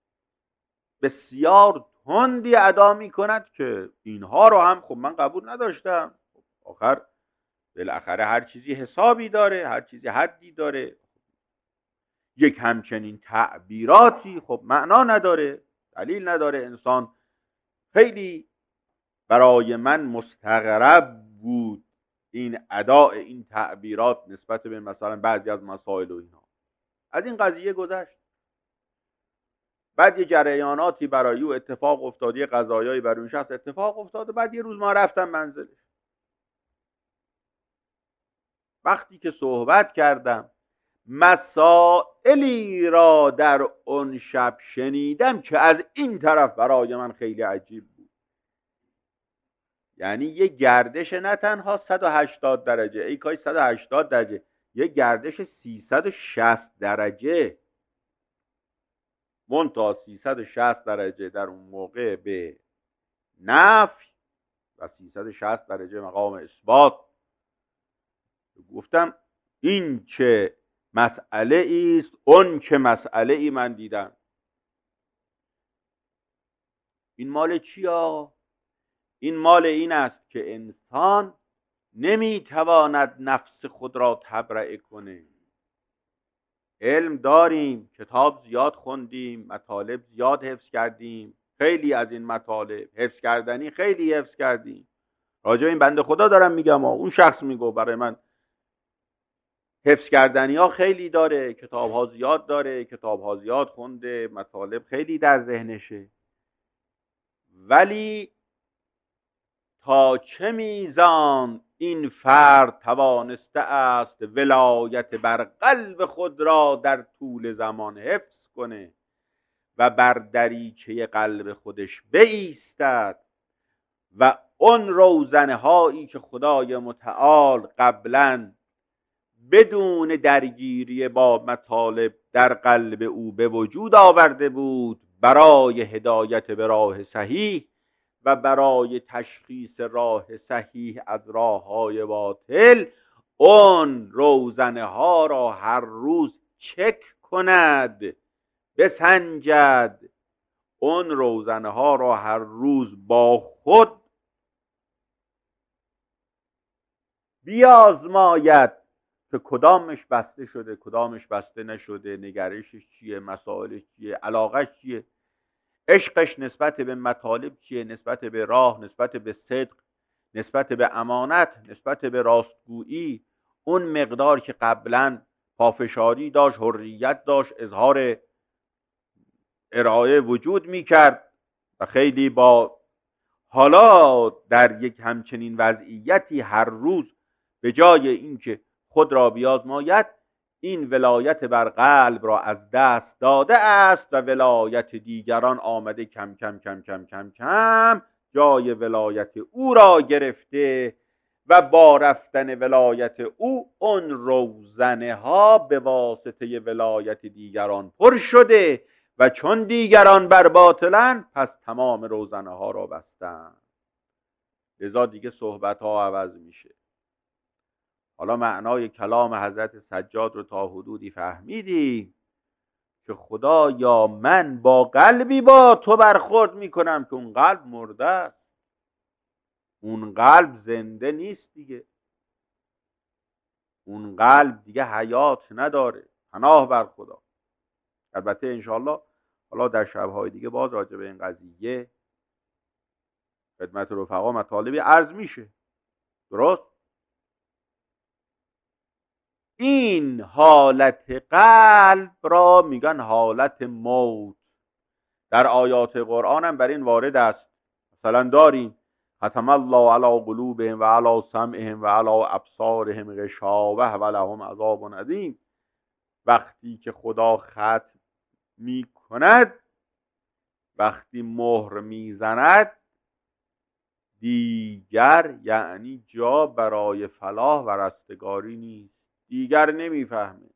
بسیار تندی ادا می کند که اینها رو هم خب من قبول نداشتم. آخر بالاخره هر چیزی حسابی داره، هر چیزی حدی داره. یک همچنین تعبیراتی خب معنا نداره، دلیل نداره. انسان خیلی برای من مستغرب بود این اداء این تعبیرات نسبت به مثلا بعضی از مسائل و اینها. از این قضیه گذشت. بعد یه جریاناتی برای او اتفاق افتاد، یه قضایایی برای اون شخص اتفاق افتاد و بعد یه روز ما رفتم منزلش. وقتی که صحبت کردم مسائلی را در اون شب شنیدم که از این طرف برای من خیلی عجیب بود. یعنی یه گردش نه تنها صد و هشتاد درجه، ای کاش صد و هشتاد درجه، یه گردش سیصد و شصت درجه، منتها سیصد و شصت درجه در اون موقع به نفی و سیصد و شصت درجه مقام اثبات. گفتم این چه مسئله است، اون چه مسئله ای من دیدم. این مال چیا؟ این مال این است که انسان نمیتواند نفس خود را تبرئه کنه. علم داریم، کتاب زیاد خوندیم، مطالب زیاد حفظ کردیم، خیلی از این مطالب حفظ کردنی خیلی حفظ کردیم. راجع این بنده خدا دارم میگم، اون شخص میگو برای من حفظ کردنی ها خیلی داره، کتاب ها زیاد داره، کتاب ها زیاد خونده، مطالب خیلی در ذهنشه، ولی تا چه میزان این فرد توانسته است ولایت بر قلب خود را در طول زمان حفظ کنه و بر دریچه قلب خودش بایستد و اون روزنه هایی که خدای متعال قبلا بدون درگیری با مطالب در قلب او به وجود آورده بود برای هدایت به راه صحیح و برای تشخیص راه صحیح از راه های باطل، اون روزنه ها را هر روز چک کند، بسنجد، اون روزنه ها را هر روز با خود بیازماید که کدامش بسته شده، کدامش بسته نشده، نگرشش چیه، مسائلش چیه، علاقش چیه، عشقش نسبت به مطالب چیه، نسبت به راه، نسبت به صدق، نسبت به امانت، نسبت به راستگویی، اون مقدار که قبلا پافشاری داشت، حریت داشت، اظهار ارائه وجود میکرد و خیلی با حالا در یک همچنین وضعیتی هر روز به جای اینکه خود را بیازماید، این ولایت بر قلب را از دست داده است و ولایت دیگران آمده کم کم کم کم کم کم جای ولایت او را گرفته و با رفتن ولایت او اون روزنه ها به واسطه ولایت دیگران پر شده و چون دیگران بر باطلن پس تمام روزنه ها را بستن، لذا دیگه صحبت ها عوض میشه. حالا معنای کلام حضرت سجاد رو تا حدودی فهمیدی که خدا یا من با قلبی با تو برخورد میکنم که اون قلب مرده است، اون قلب زنده نیست دیگه، اون قلب دیگه حیات نداره. پناه بر خدا. البته انشاءالله حالا در شبهای دیگه باز راجع به این قضیه خدمت رفقا مطالبی عرض میشه. درست؟ این حالت قلب را میگن حالت موت. در آیات قرآن هم بر این وارد است. مثلا داریم ختم الله علی قلوبهم و علی سمعهم و علی ابصارهم غشاوه و لهم عذاب عظیم. وقتی که خدا ختم می کند، وقتی مهر میزند، دیگر یعنی جا برای فلاح و رستگاری نیست، دیگر نمیفهمه.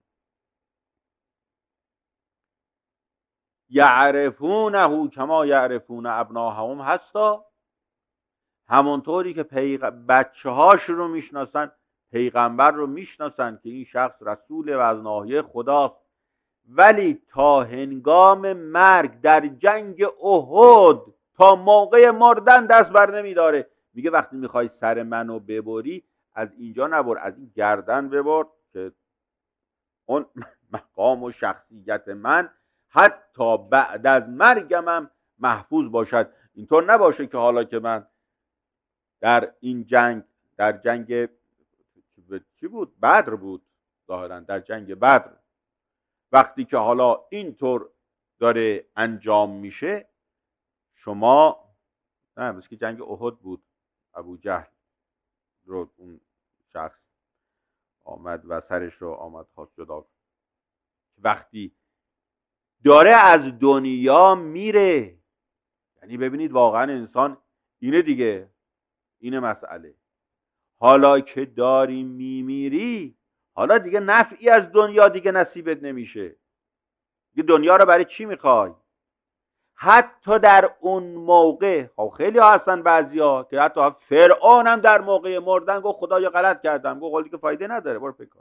یعرفونه کما یعرفون ابناهم هستا، همونطوری که پیغ... بچه هاش رو میشناسن، پیغمبر رو میشناسن که این شخص رسول و از ناحیه خداست، ولی تا هنگام مرگ در جنگ احد تا موقع مردن دست بر نمیداره. میگه وقتی میخوای سر منو ببری از اینجا نبر، از این گردن ببر که اون مقام و شخصیت من حتی بعد از مرگم هم محفوظ باشد. اینطور نباشه که حالا که من در این جنگ، در جنگ چی بود؟ بدر بود ظاهرا، در جنگ بدر وقتی که حالا اینطور داره انجام میشه، شما نه مثل که جنگ احد بود، ابو جهل رو اون شخص آمد و سرش رو آمد خواست جدا کنه. وقتی داره از دنیا میره، یعنی ببینید واقعا انسان اینه دیگه، اینه مسئله. حالا که داری میمیری، حالا دیگه نفعی از دنیا دیگه نصیبت نمیشه دیگه. دنیا رو برای چی میخوای؟ حتی در اون موقع، خب خیلی ها هستن بعضیا که حتی فرعون هم در موقع مردن گفت خدایا غلط کردم، گفت ولی که فایده نداره، برو فکر کن.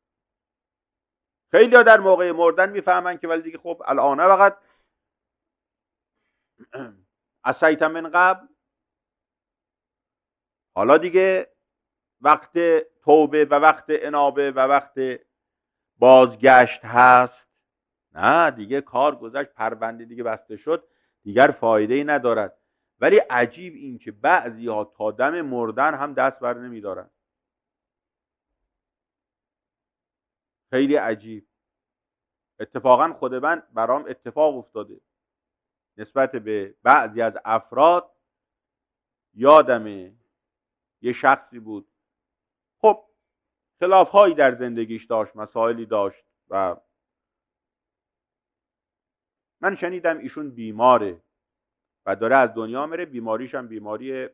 خیلی ها در موقع مردن میفهمن که ولی دیگه خب الان فقط عصیت من قبل، حالا دیگه وقت توبه و وقت انابه و وقت بازگشت هست. نه دیگه کار گذشت، پرونده دیگه بسته شد، دیگر فایده ای ندارد. ولی عجیب این که بعضی ها تا دم مردن هم دست بر نمی دارن. خیلی عجیب. اتفاقا خود من برام اتفاق افتاده نسبت به بعضی از افراد. یادمه یه شخصی بود، خب خلاف هایی در زندگیش داشت، مسائلی داشت و من شنیدم ایشون بیماره و داره از دنیا میره. بیماریش هم بیماری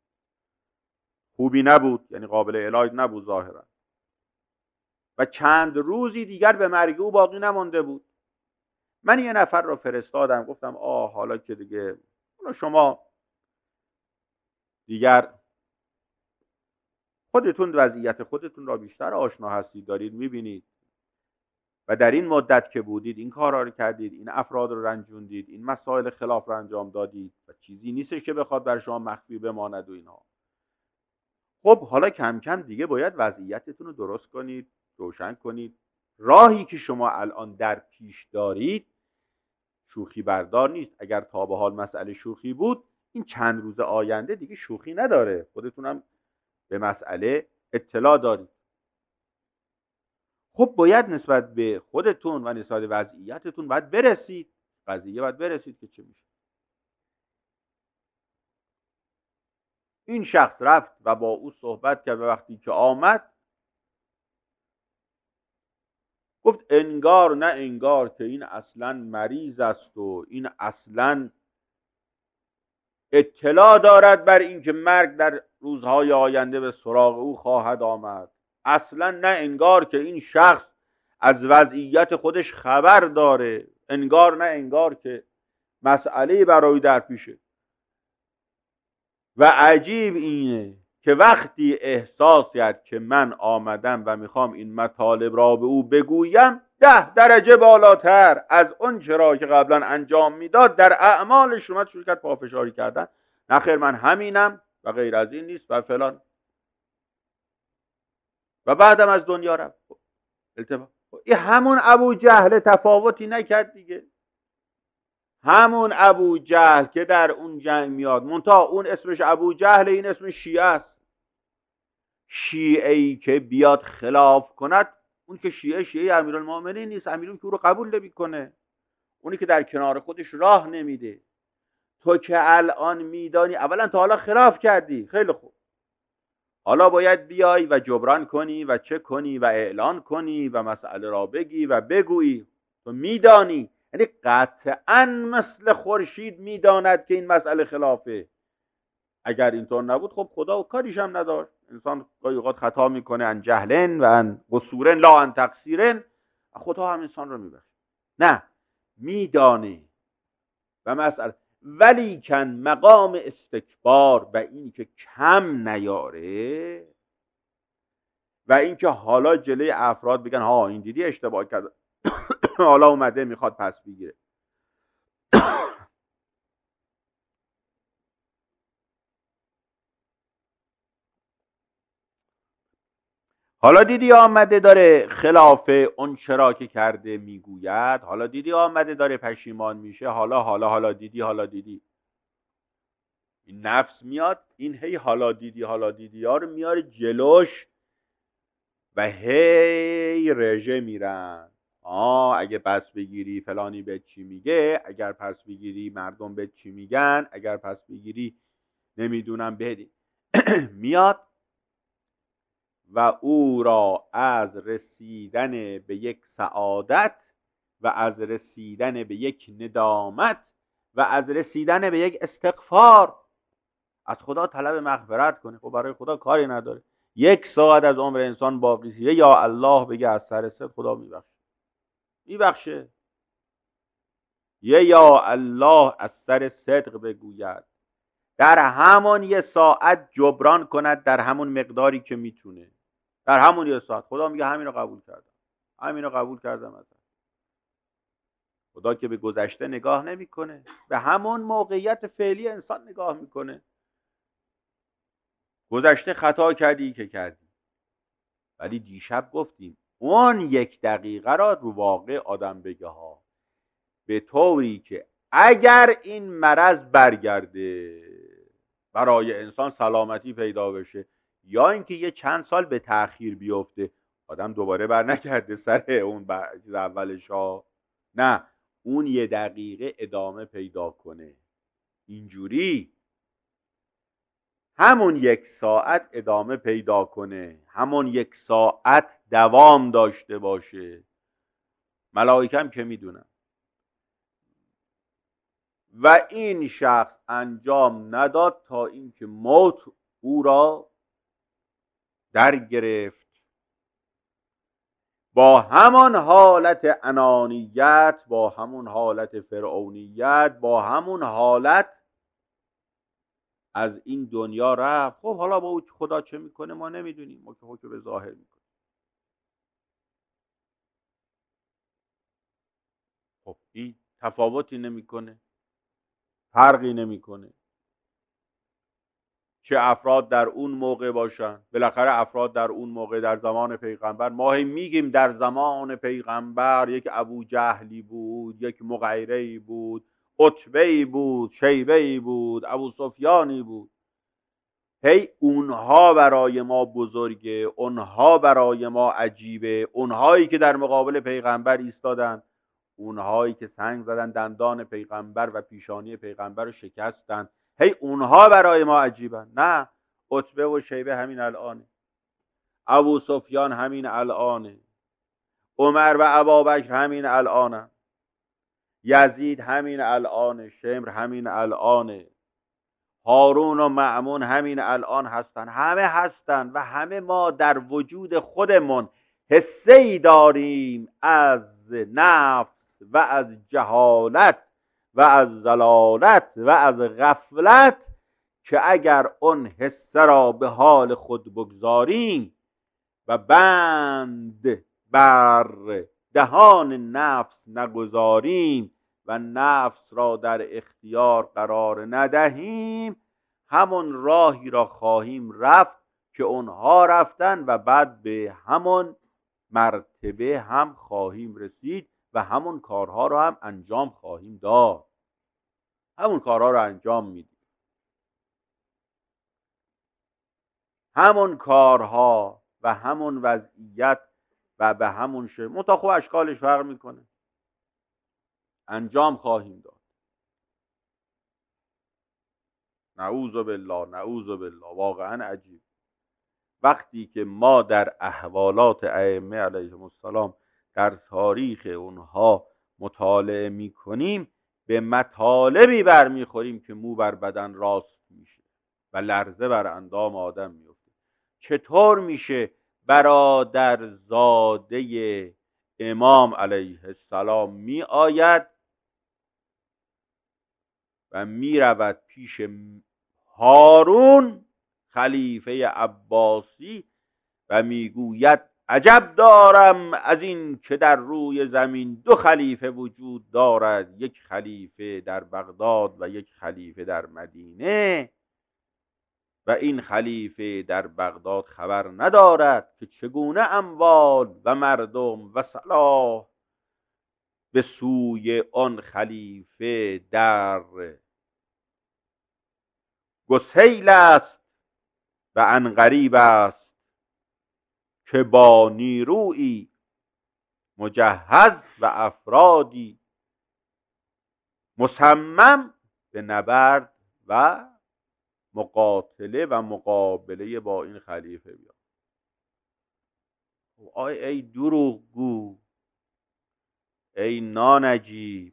خوبی نبود، یعنی قابل علاج نبود ظاهرا، و چند روزی دیگر به مرگ او باقی نمانده بود. من یه نفر رو فرستادم، گفتم آه حالا که دیگه شما دیگر خودتون وضعیت خودتون را بیشتر آشنا هستید، دارید میبینید و در این مدت که بودید این کارا رو کردید، این افراد رو رنجوندید، این مسائل خلاف رو انجام دادید و چیزی نیستش که بخواد بر شما مخفی بماند و اینها. خب حالا کم کم دیگه باید وضعیتتون رو درست کنید، روشن کنید. راهی که شما الان در پیش دارید شوخی بردار نیست. اگر تا به حال مسئله شوخی بود، این چند روز آینده دیگه شوخی نداره. خودتونم به مسئله اطلاع دارید. خب باید نسبت به خودتون و نسبت به وضعیتتون باید برسید. قضیه باید برسید که چه میشه. این شخص رفت و با او صحبت کرد و وقتی که آمد گفت انگار نه انگار که این اصلا مریض است و این اصلا اطلاع دارد بر اینکه مرگ در روزهای آینده به سراغ او خواهد آمد. اصلا نه انگار که این شخص از وضعیت خودش خبر داره. انگار نه انگار که مسئله برای در پیشه. و عجیب اینه که وقتی احساس کرد که من آمدم و میخوام این مطالب را به او بگویم، ده درجه بالاتر از اون چرا که قبلا انجام میداد در اعمالش اومد شروع کرد پافشاری کردن. نخیر من همینم و غیر از این نیست و فلان. و بعدم از دنیا رفت. التفات. این همون ابو جهل تفاوتی نکرد دیگه. همون ابو جهل که در اون جنگ میاد، منتها اون اسمش ابو جهل، این اسمش شیعه است. شیعه‌ای که بیاد خلاف کند، اون که شیعه شیعه امیرالمومنین نیست. امیرون که او رو قبول نمیکنه، اونی که در کنار خودش راه نمیده. تو که الان میدانی اولا تا حالا خلاف کردی، خیلی خوب، حالا باید بیای و جبران کنی و چه کنی و اعلان کنی و مسئله را بگی و بگویی. تو میدانی، یعنی قطعا مثل خورشید میداند که این مسئله خلافه. اگر اینطور نبود خب خدا و کاریش هم نداشت. انسان گاهی اوقات خطا میکنه، ان جهلن و ان قصورن لا ان تقصیرن، خدا هم انسان رو میبخشه. نه، میدانه و مسئله، ولی کن مقام استکبار و این که کم نیاره و این که حالا جلوی افراد بگن ها این دیدی اشتباه کرد حالا اومده میخواد پس بگیره. حالا دیدی آمده داره خلاف اون چرا که کرده میگوید. حالا دیدی آمده داره پشیمان میشه. حالا حالا حالا دیدی حالا دیدی. این نفس میاد این هی حالا دیدی حالا دیدی ها رو میاره جلوش و هی رژه میرن. آه اگه پس بگیری فلانی به چی میگه، اگر پس بگیری مردم به چی میگن، اگر پس بگیری نمیدونم بهدی میاد و او را از رسیدن به یک سعادت و از رسیدن به یک ندامت و از رسیدن به یک استغفار از خدا طلب مغفرت کنه. خب برای خدا کاری نداره. یک ساعت از عمر انسان باقی ست، یا الله بگه از سر صدق، خدا میبخشه میبخشه. یه یا الله از سر صدق بگوید، در همون یه ساعت جبران کند در همون مقداری که میتونه، در همون یه ساعت. خدا میگه همین رو قبول کردم، همین رو قبول کردم ازت. خدا که به گذشته نگاه نمیکنه، به همون موقعیت فعلی انسان نگاه میکنه. گذشته خطا کردی که کردی، ولی دیشب گفتیم اون یک دقیقه را رو واقع آدم بگه ها، به طوری که اگر این مرض برگرده برای انسان سلامتی پیدا بشه، یا اینکه یه چند سال به تأخیر بیفته آدم دوباره بر نکرده سر اون اولش ها، نه اون یه دقیقه ادامه پیدا کنه. اینجوری همون یک ساعت ادامه پیدا کنه، همون یک ساعت دوام داشته باشه. ملائکه هم که میدونن. و این شخص انجام نداد تا اینکه موت او را در گرفت، با همان حالت انانیت، با همون حالت فرعونیت، با همون حالت از این دنیا رفت. خب حالا با او خدا چه میکنه ما نمیدونیم، ما که حکم به ظاهر میکنیم. خب این تفاوتی نمیکنه، فرقی نمیکنه چه افراد در اون موقع باشن. بالاخره افراد در اون موقع در زمان پیغمبر، ما هی میگیم در زمان پیغمبر یک ابو جهلی بود، یک مغیره‌ای بود، عتبه‌ای بود، شیبه‌ای بود، ابو سفیانی بود. هی اونها برای ما بزرگه، اونها برای ما عجیبه، اونهایی که در مقابل پیغمبر ایستادن، اونهایی که سنگ زدن دندان پیغمبر و پیشانی پیغمبر رو شکستن، هی اونها برای ما عجیبن. نه، عتبه و شیبه همین الانه، ابو سفیان همین الانه، عمر و ابابکر همین الانه، یزید همین الانه، شمر همین الانه، هارون و مأمون همین الان هستن، همه هستن. و همه ما در وجود خودمون حسه ای داریم از نفس و از جهالت و از ضلالت و از غفلت، که اگر اون حسه را به حال خود بگذاریم و بند بر دهان نفس نگذاریم و نفس را در اختیار قرار ندهیم، همون راهی را خواهیم رفت که اونها رفتن و بعد به همون مرتبه هم خواهیم رسید و همون کارها را هم انجام خواهیم داد. همون کارها را انجام میدیم، همون کارها و همون وضعیت و به همون شکل، منتها خب اشکالش فرق میکنه، انجام خواهیم داد. نعوذ بالله، نعوذ بالله. واقعا عجیب وقتی که ما در احوالات ائمه علیهم السلام در تاریخ اونها مطالعه میکنیم، به مطالبی برمیخوریم که مو بر بدن راست میشه و لرزه بر اندام آدم میفته. چطور میشه برادر زاده امام علیه السلام می آید و می رود پیش هارون خلیفه عباسی و میگوید عجب دارم از این که در روی زمین دو خلیفه وجود دارد، یک خلیفه در بغداد و یک خلیفه در مدینه، و این خلیفه در بغداد خبر ندارد که چگونه اموال و مردم و صلاح به سوی آن خلیفه در گسیل است و عنقریب است که با نیرویی مجهز و افرادی مصمم به نبرد و مقاتله و مقابله با این خلیفه بیاد. آی ای دروغگو، ای نانجیب،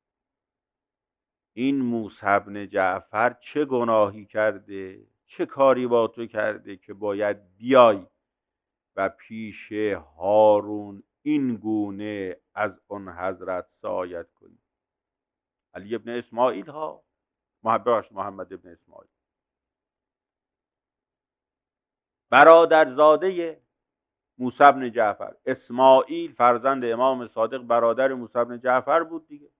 این موسی بن جعفر چه گناهی کرده، چه کاری با تو کرده که باید بیای و پیش هارون این گونه از اون حضرت سعایت کنی؟ علی ابن اسماعیل ها، محبت محمد ابن اسماعیل، برادرزاده موسی بن جعفر. اسماعیل فرزند امام صادق برادر موسی بن جعفر بود دیگه.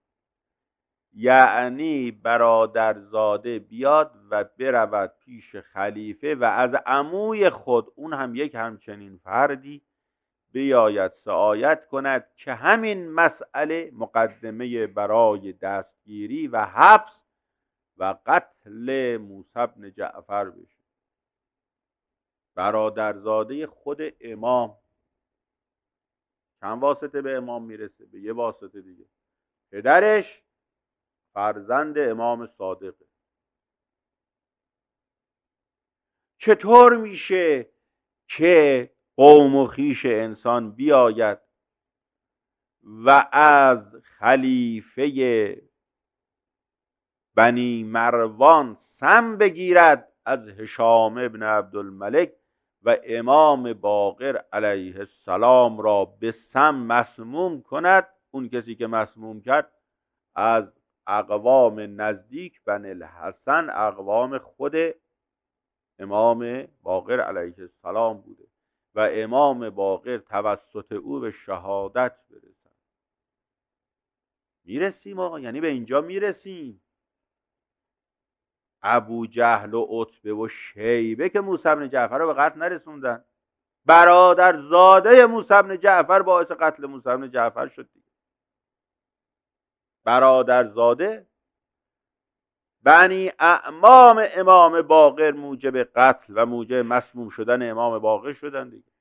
یعنی برادرزاده بیاد و برود پیش خلیفه و از عموی خود، اون هم یک همچنین فردی، بیاید سعایت کند که همین مسئله مقدمه برای دستگیری و حبس و قتل موسی بن جعفر بشه. برادرزاده خود امام چند واسطه به امام میرسه؟ به یه واسطه دیگه. پدرش فرزند امام صادقه. چطور میشه که قوم و خویش انسان بیاید و از خلیفه بنی مروان سم بگیرد، از هشام ابن عبدالملک، و امام باقر علیه السلام را به سم مسموم کند؟ اون کسی که مسموم کرد از اقوام نزدیک بنی الحسن، اقوام خود امام باقر علیه السلام بوده و امام باقر توسط او به شهادت برسد. میرسیم آقا، یعنی به اینجا میرسیم. ابو جهل و عتبه و شیبه که موسی بن جعفر رو به قتل نرسوندن، برادرزاده موسی بن جعفر باعث قتل موسی بن جعفر شد دیگه. برادرزاده بنی اعمام امام باقر موجب قتل و موجب مسموم شدن امام باقر شدن دیگه.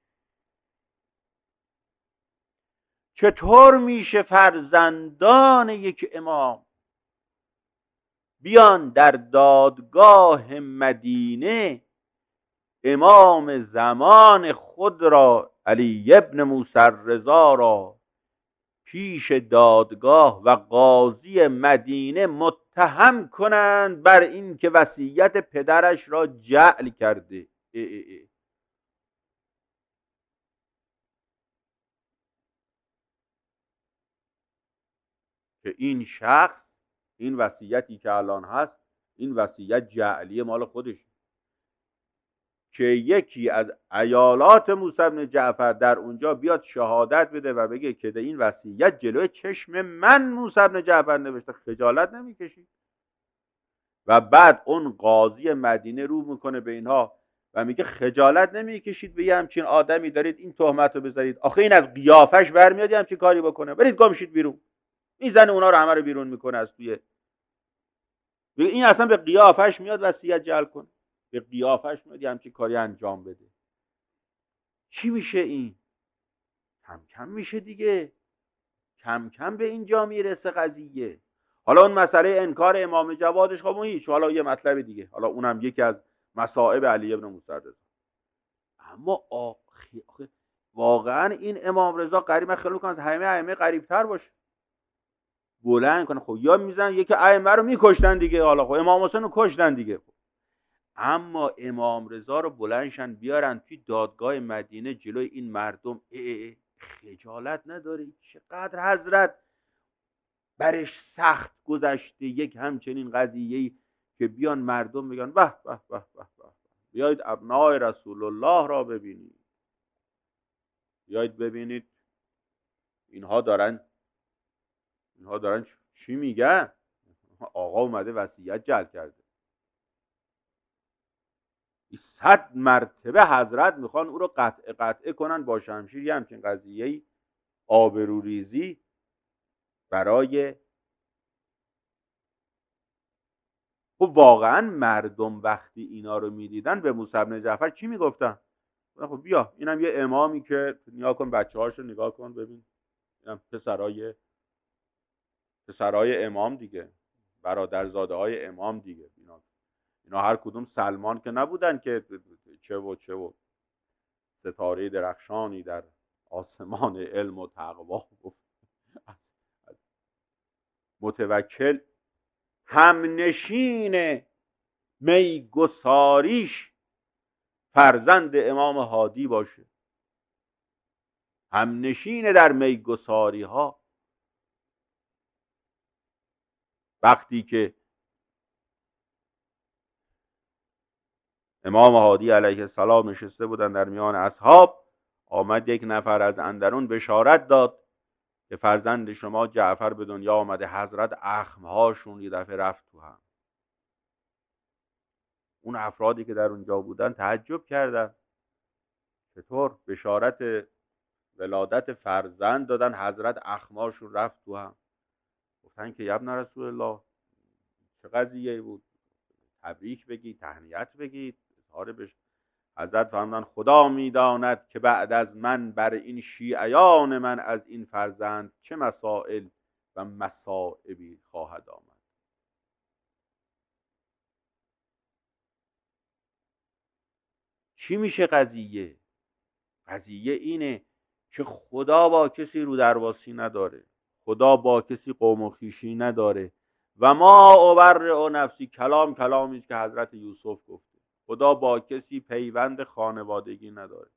چطور میشه فرزندان یک امام بیان در دادگاه مدینه امام زمان خود را، علی ابن موسی رضا را، پیش دادگاه و قاضی مدینه متهم کنند بر این که وصیت پدرش را جعل کرده؟ ای ای ای. که این شخص، این وصیتی که الان هست، این وصیت جعلی مال خودش، که یکی از ایالات موسی بن جعفر در اونجا بیاد شهادت بده و بگه که این وصیت جلوی چشم من موسی بن جعفر نوشته، خجالت نمیکشید؟ و بعد اون قاضی مدینه رو میکنه به اینها و میگه خجالت نمیکشید به یه همچین آدمی دارید این تهمت رو بذارید؟ آخه این از قیافش برمیاد همچین کاری بکنه؟ برید گم شید بیرون. میزنه اونا رو همه رو بیرون میکنه از توی. این اصلا به قیافش میاد وصیت جعل کنه؟ به قیافش میاد همچین کاری انجام بده؟ چی میشه این؟ کم کم میشه دیگه، کم کم به اینجا میرسه قضیه. حالا اون مسئله انکار امام جوادش، خب هیچ، حالا یه مطلب دیگه، حالا اونم یکی از مصائب علی ابن موسی رضا. اما آخی آخی واقعا این امام رضا قریب، من خیلی میکنم از همه ائمه قریبتر باشه، بلند کنه. خب یا میزنن یکی ائمه رو میکشتن دیگه، حالا خب امام حسین رو کشتن دیگه، خب. اما امام رضا رو بلندشن بیارن توی دادگاه مدینه جلوی این مردم، ای ای خجالت نداری؟ چقدر حضرت برش سخت گذشته یک همچنین قضیه‌ای که بیان مردم بگن به به به به به، بیایید ابنای رسول الله را ببینید، بیایید ببینید اینها دارن اینها دارن چی میگن؟ آقا اومده وصیت جعل کرده. صد مرتبه حضرت میخوان او رو قطع قطعه کنن با شمشیر. یه همچین قضیه‌ای آبروریزی برای، خب واقعا مردم وقتی اینا رو میدیدن به موسی بن جعفر چی میگفتن؟ خب بیا اینم یه امامی که نگاه کن بچه هاشو نگاه کن ببین، اینم پسرای پسرای امام دیگه، برادرزاده های امام دیگه. اینا اینا هر کدوم سلمان که نبودن که چه و چه و ستاره درخشانی در آسمان علم و تقوا گفت. متوکل همنشین میگساریش فرزند امام هادی باشه، همنشین در میگساری ها. وقتی که امام هادی علیه السلام نشسته بودن در میان اصحاب، آمد یک نفر از اندرون بشارت داد که فرزند شما جعفر به دنیا آمده. حضرت اخمهاشون یه دفعه رفت تو هم. اون افرادی که در اونجا بودن تعجب کردن، چطور بشارت ولادت فرزند دادن، حضرت اخمهاشون رفت تو هم. گفتن که ابن رسول الله چه قضیه بود؟ تبریک بگید، تهنیت بگید، اظهار بش. حضرت فرمودن خدا میداند که بعد از من بر این شیعیان من از این فرزند چه مسائل و مصائبی خواهد آمد. چی میشه قضیه؟ قضیه اینه که خدا با کسی رو درواسی نداره، خدا با کسی قوم و خویشی نداره. و ما ابرئ نفسی، کلام کلامی است که حضرت یوسف گفته. خدا با کسی پیوند خانوادگی نداره.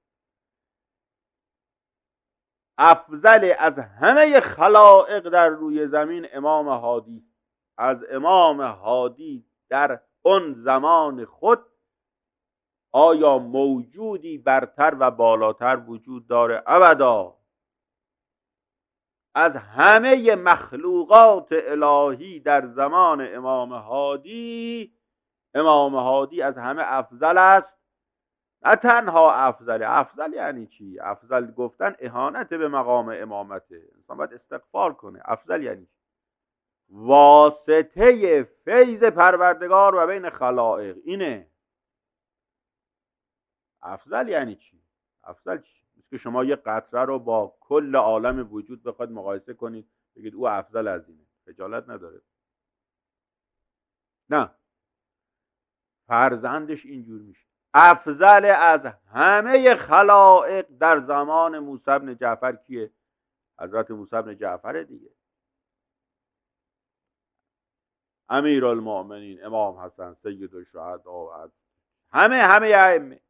افضل از همه خلائق در روی زمین امام هادی. از امام هادی در اون زمان خود آیا موجودی برتر و بالاتر وجود داره؟ ابدا. از همه مخلوقات الهی در زمان امام هادی، امام هادی از همه افضل است. نه تنها افضل، افضل یعنی چی؟ افضل گفتن اهانت به مقام امامته، انسان باید استغفار کنه. افضل یعنی چی؟ واسطه فیض پروردگار و بین خلائق، اینه افضل. یعنی چی؟ افضل چی؟ مثل که شما یه قطره رو با کل عالم وجود بخواید مقایسه کنید بگید او افضل از اینه، خجالت نداره؟ نه، فرزندش اینجور میشه افضل از همه خلائق در زمان موسی بن جعفر. کیه؟ حضرت موسی بن جعفر دیگه، امیرالمؤمنین، امام حسن، سید الشهدا، همه همه ائمه.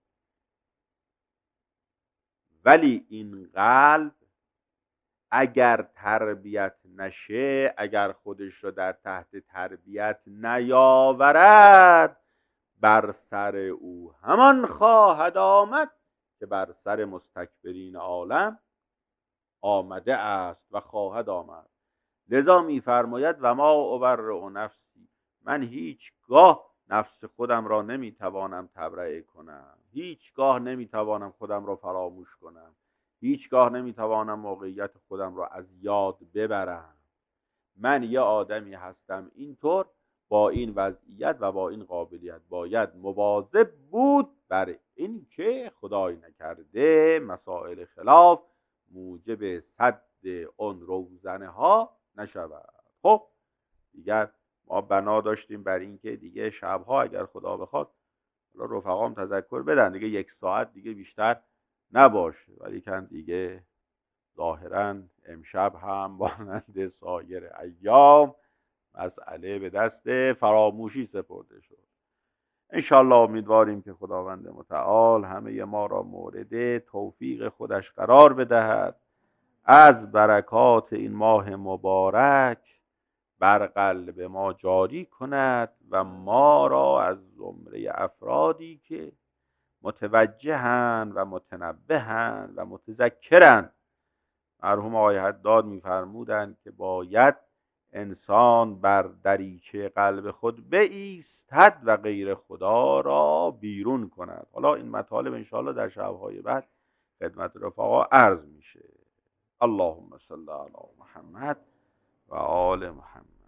ولی این قلب اگر تربیت نشه، اگر خودش رو در تحت تربیت نیاورد، بر سر او همان خواهد آمد که بر سر مستکبرین عالم آمده است و خواهد آمد. لذا می‌فرماید و ما ابرئ نفسی، من هیچگاه نفس خودم را نمیتوانم تبرئه کنم، هیچگاه نمیتوانم خودم را فراموش کنم، هیچگاه نمیتوانم موقعیت خودم را از یاد ببرم. من یه آدمی هستم اینطور، با این وضعیت و با این قابلیت باید مواظب بود بر این که خدای نکرده مسائل خلاف موجب صد اون روزنه ها نشود. خب دیگر ما بنا داشتیم بر این که دیگه شبها اگر خدا بخواد، حالا رفقام تذکر بدن، دیگه یک ساعت دیگه بیشتر نباشه، ولی کن دیگه ظاهرا امشب هم مانند سایر ایام مسئله به دست فراموشی سپرده شد. انشالله امیدواریم که خداوند متعال همه ما را مورد توفیق خودش قرار بدهد، از برکات این ماه مبارک بر قلب ما جاری کند و ما را از زمره افرادی که متوجهند و متنبهند و متذکرند. مرحوم آقای حداد می‌فرمودند که باید انسان بر دریچه قلب خود بایستد و غیر خدا را بیرون کند. حالا این مطالب انشاءالله در شب‌های بعد خدمت رفقا عرض میشه. اللهم صل علی محمد و آل محمد.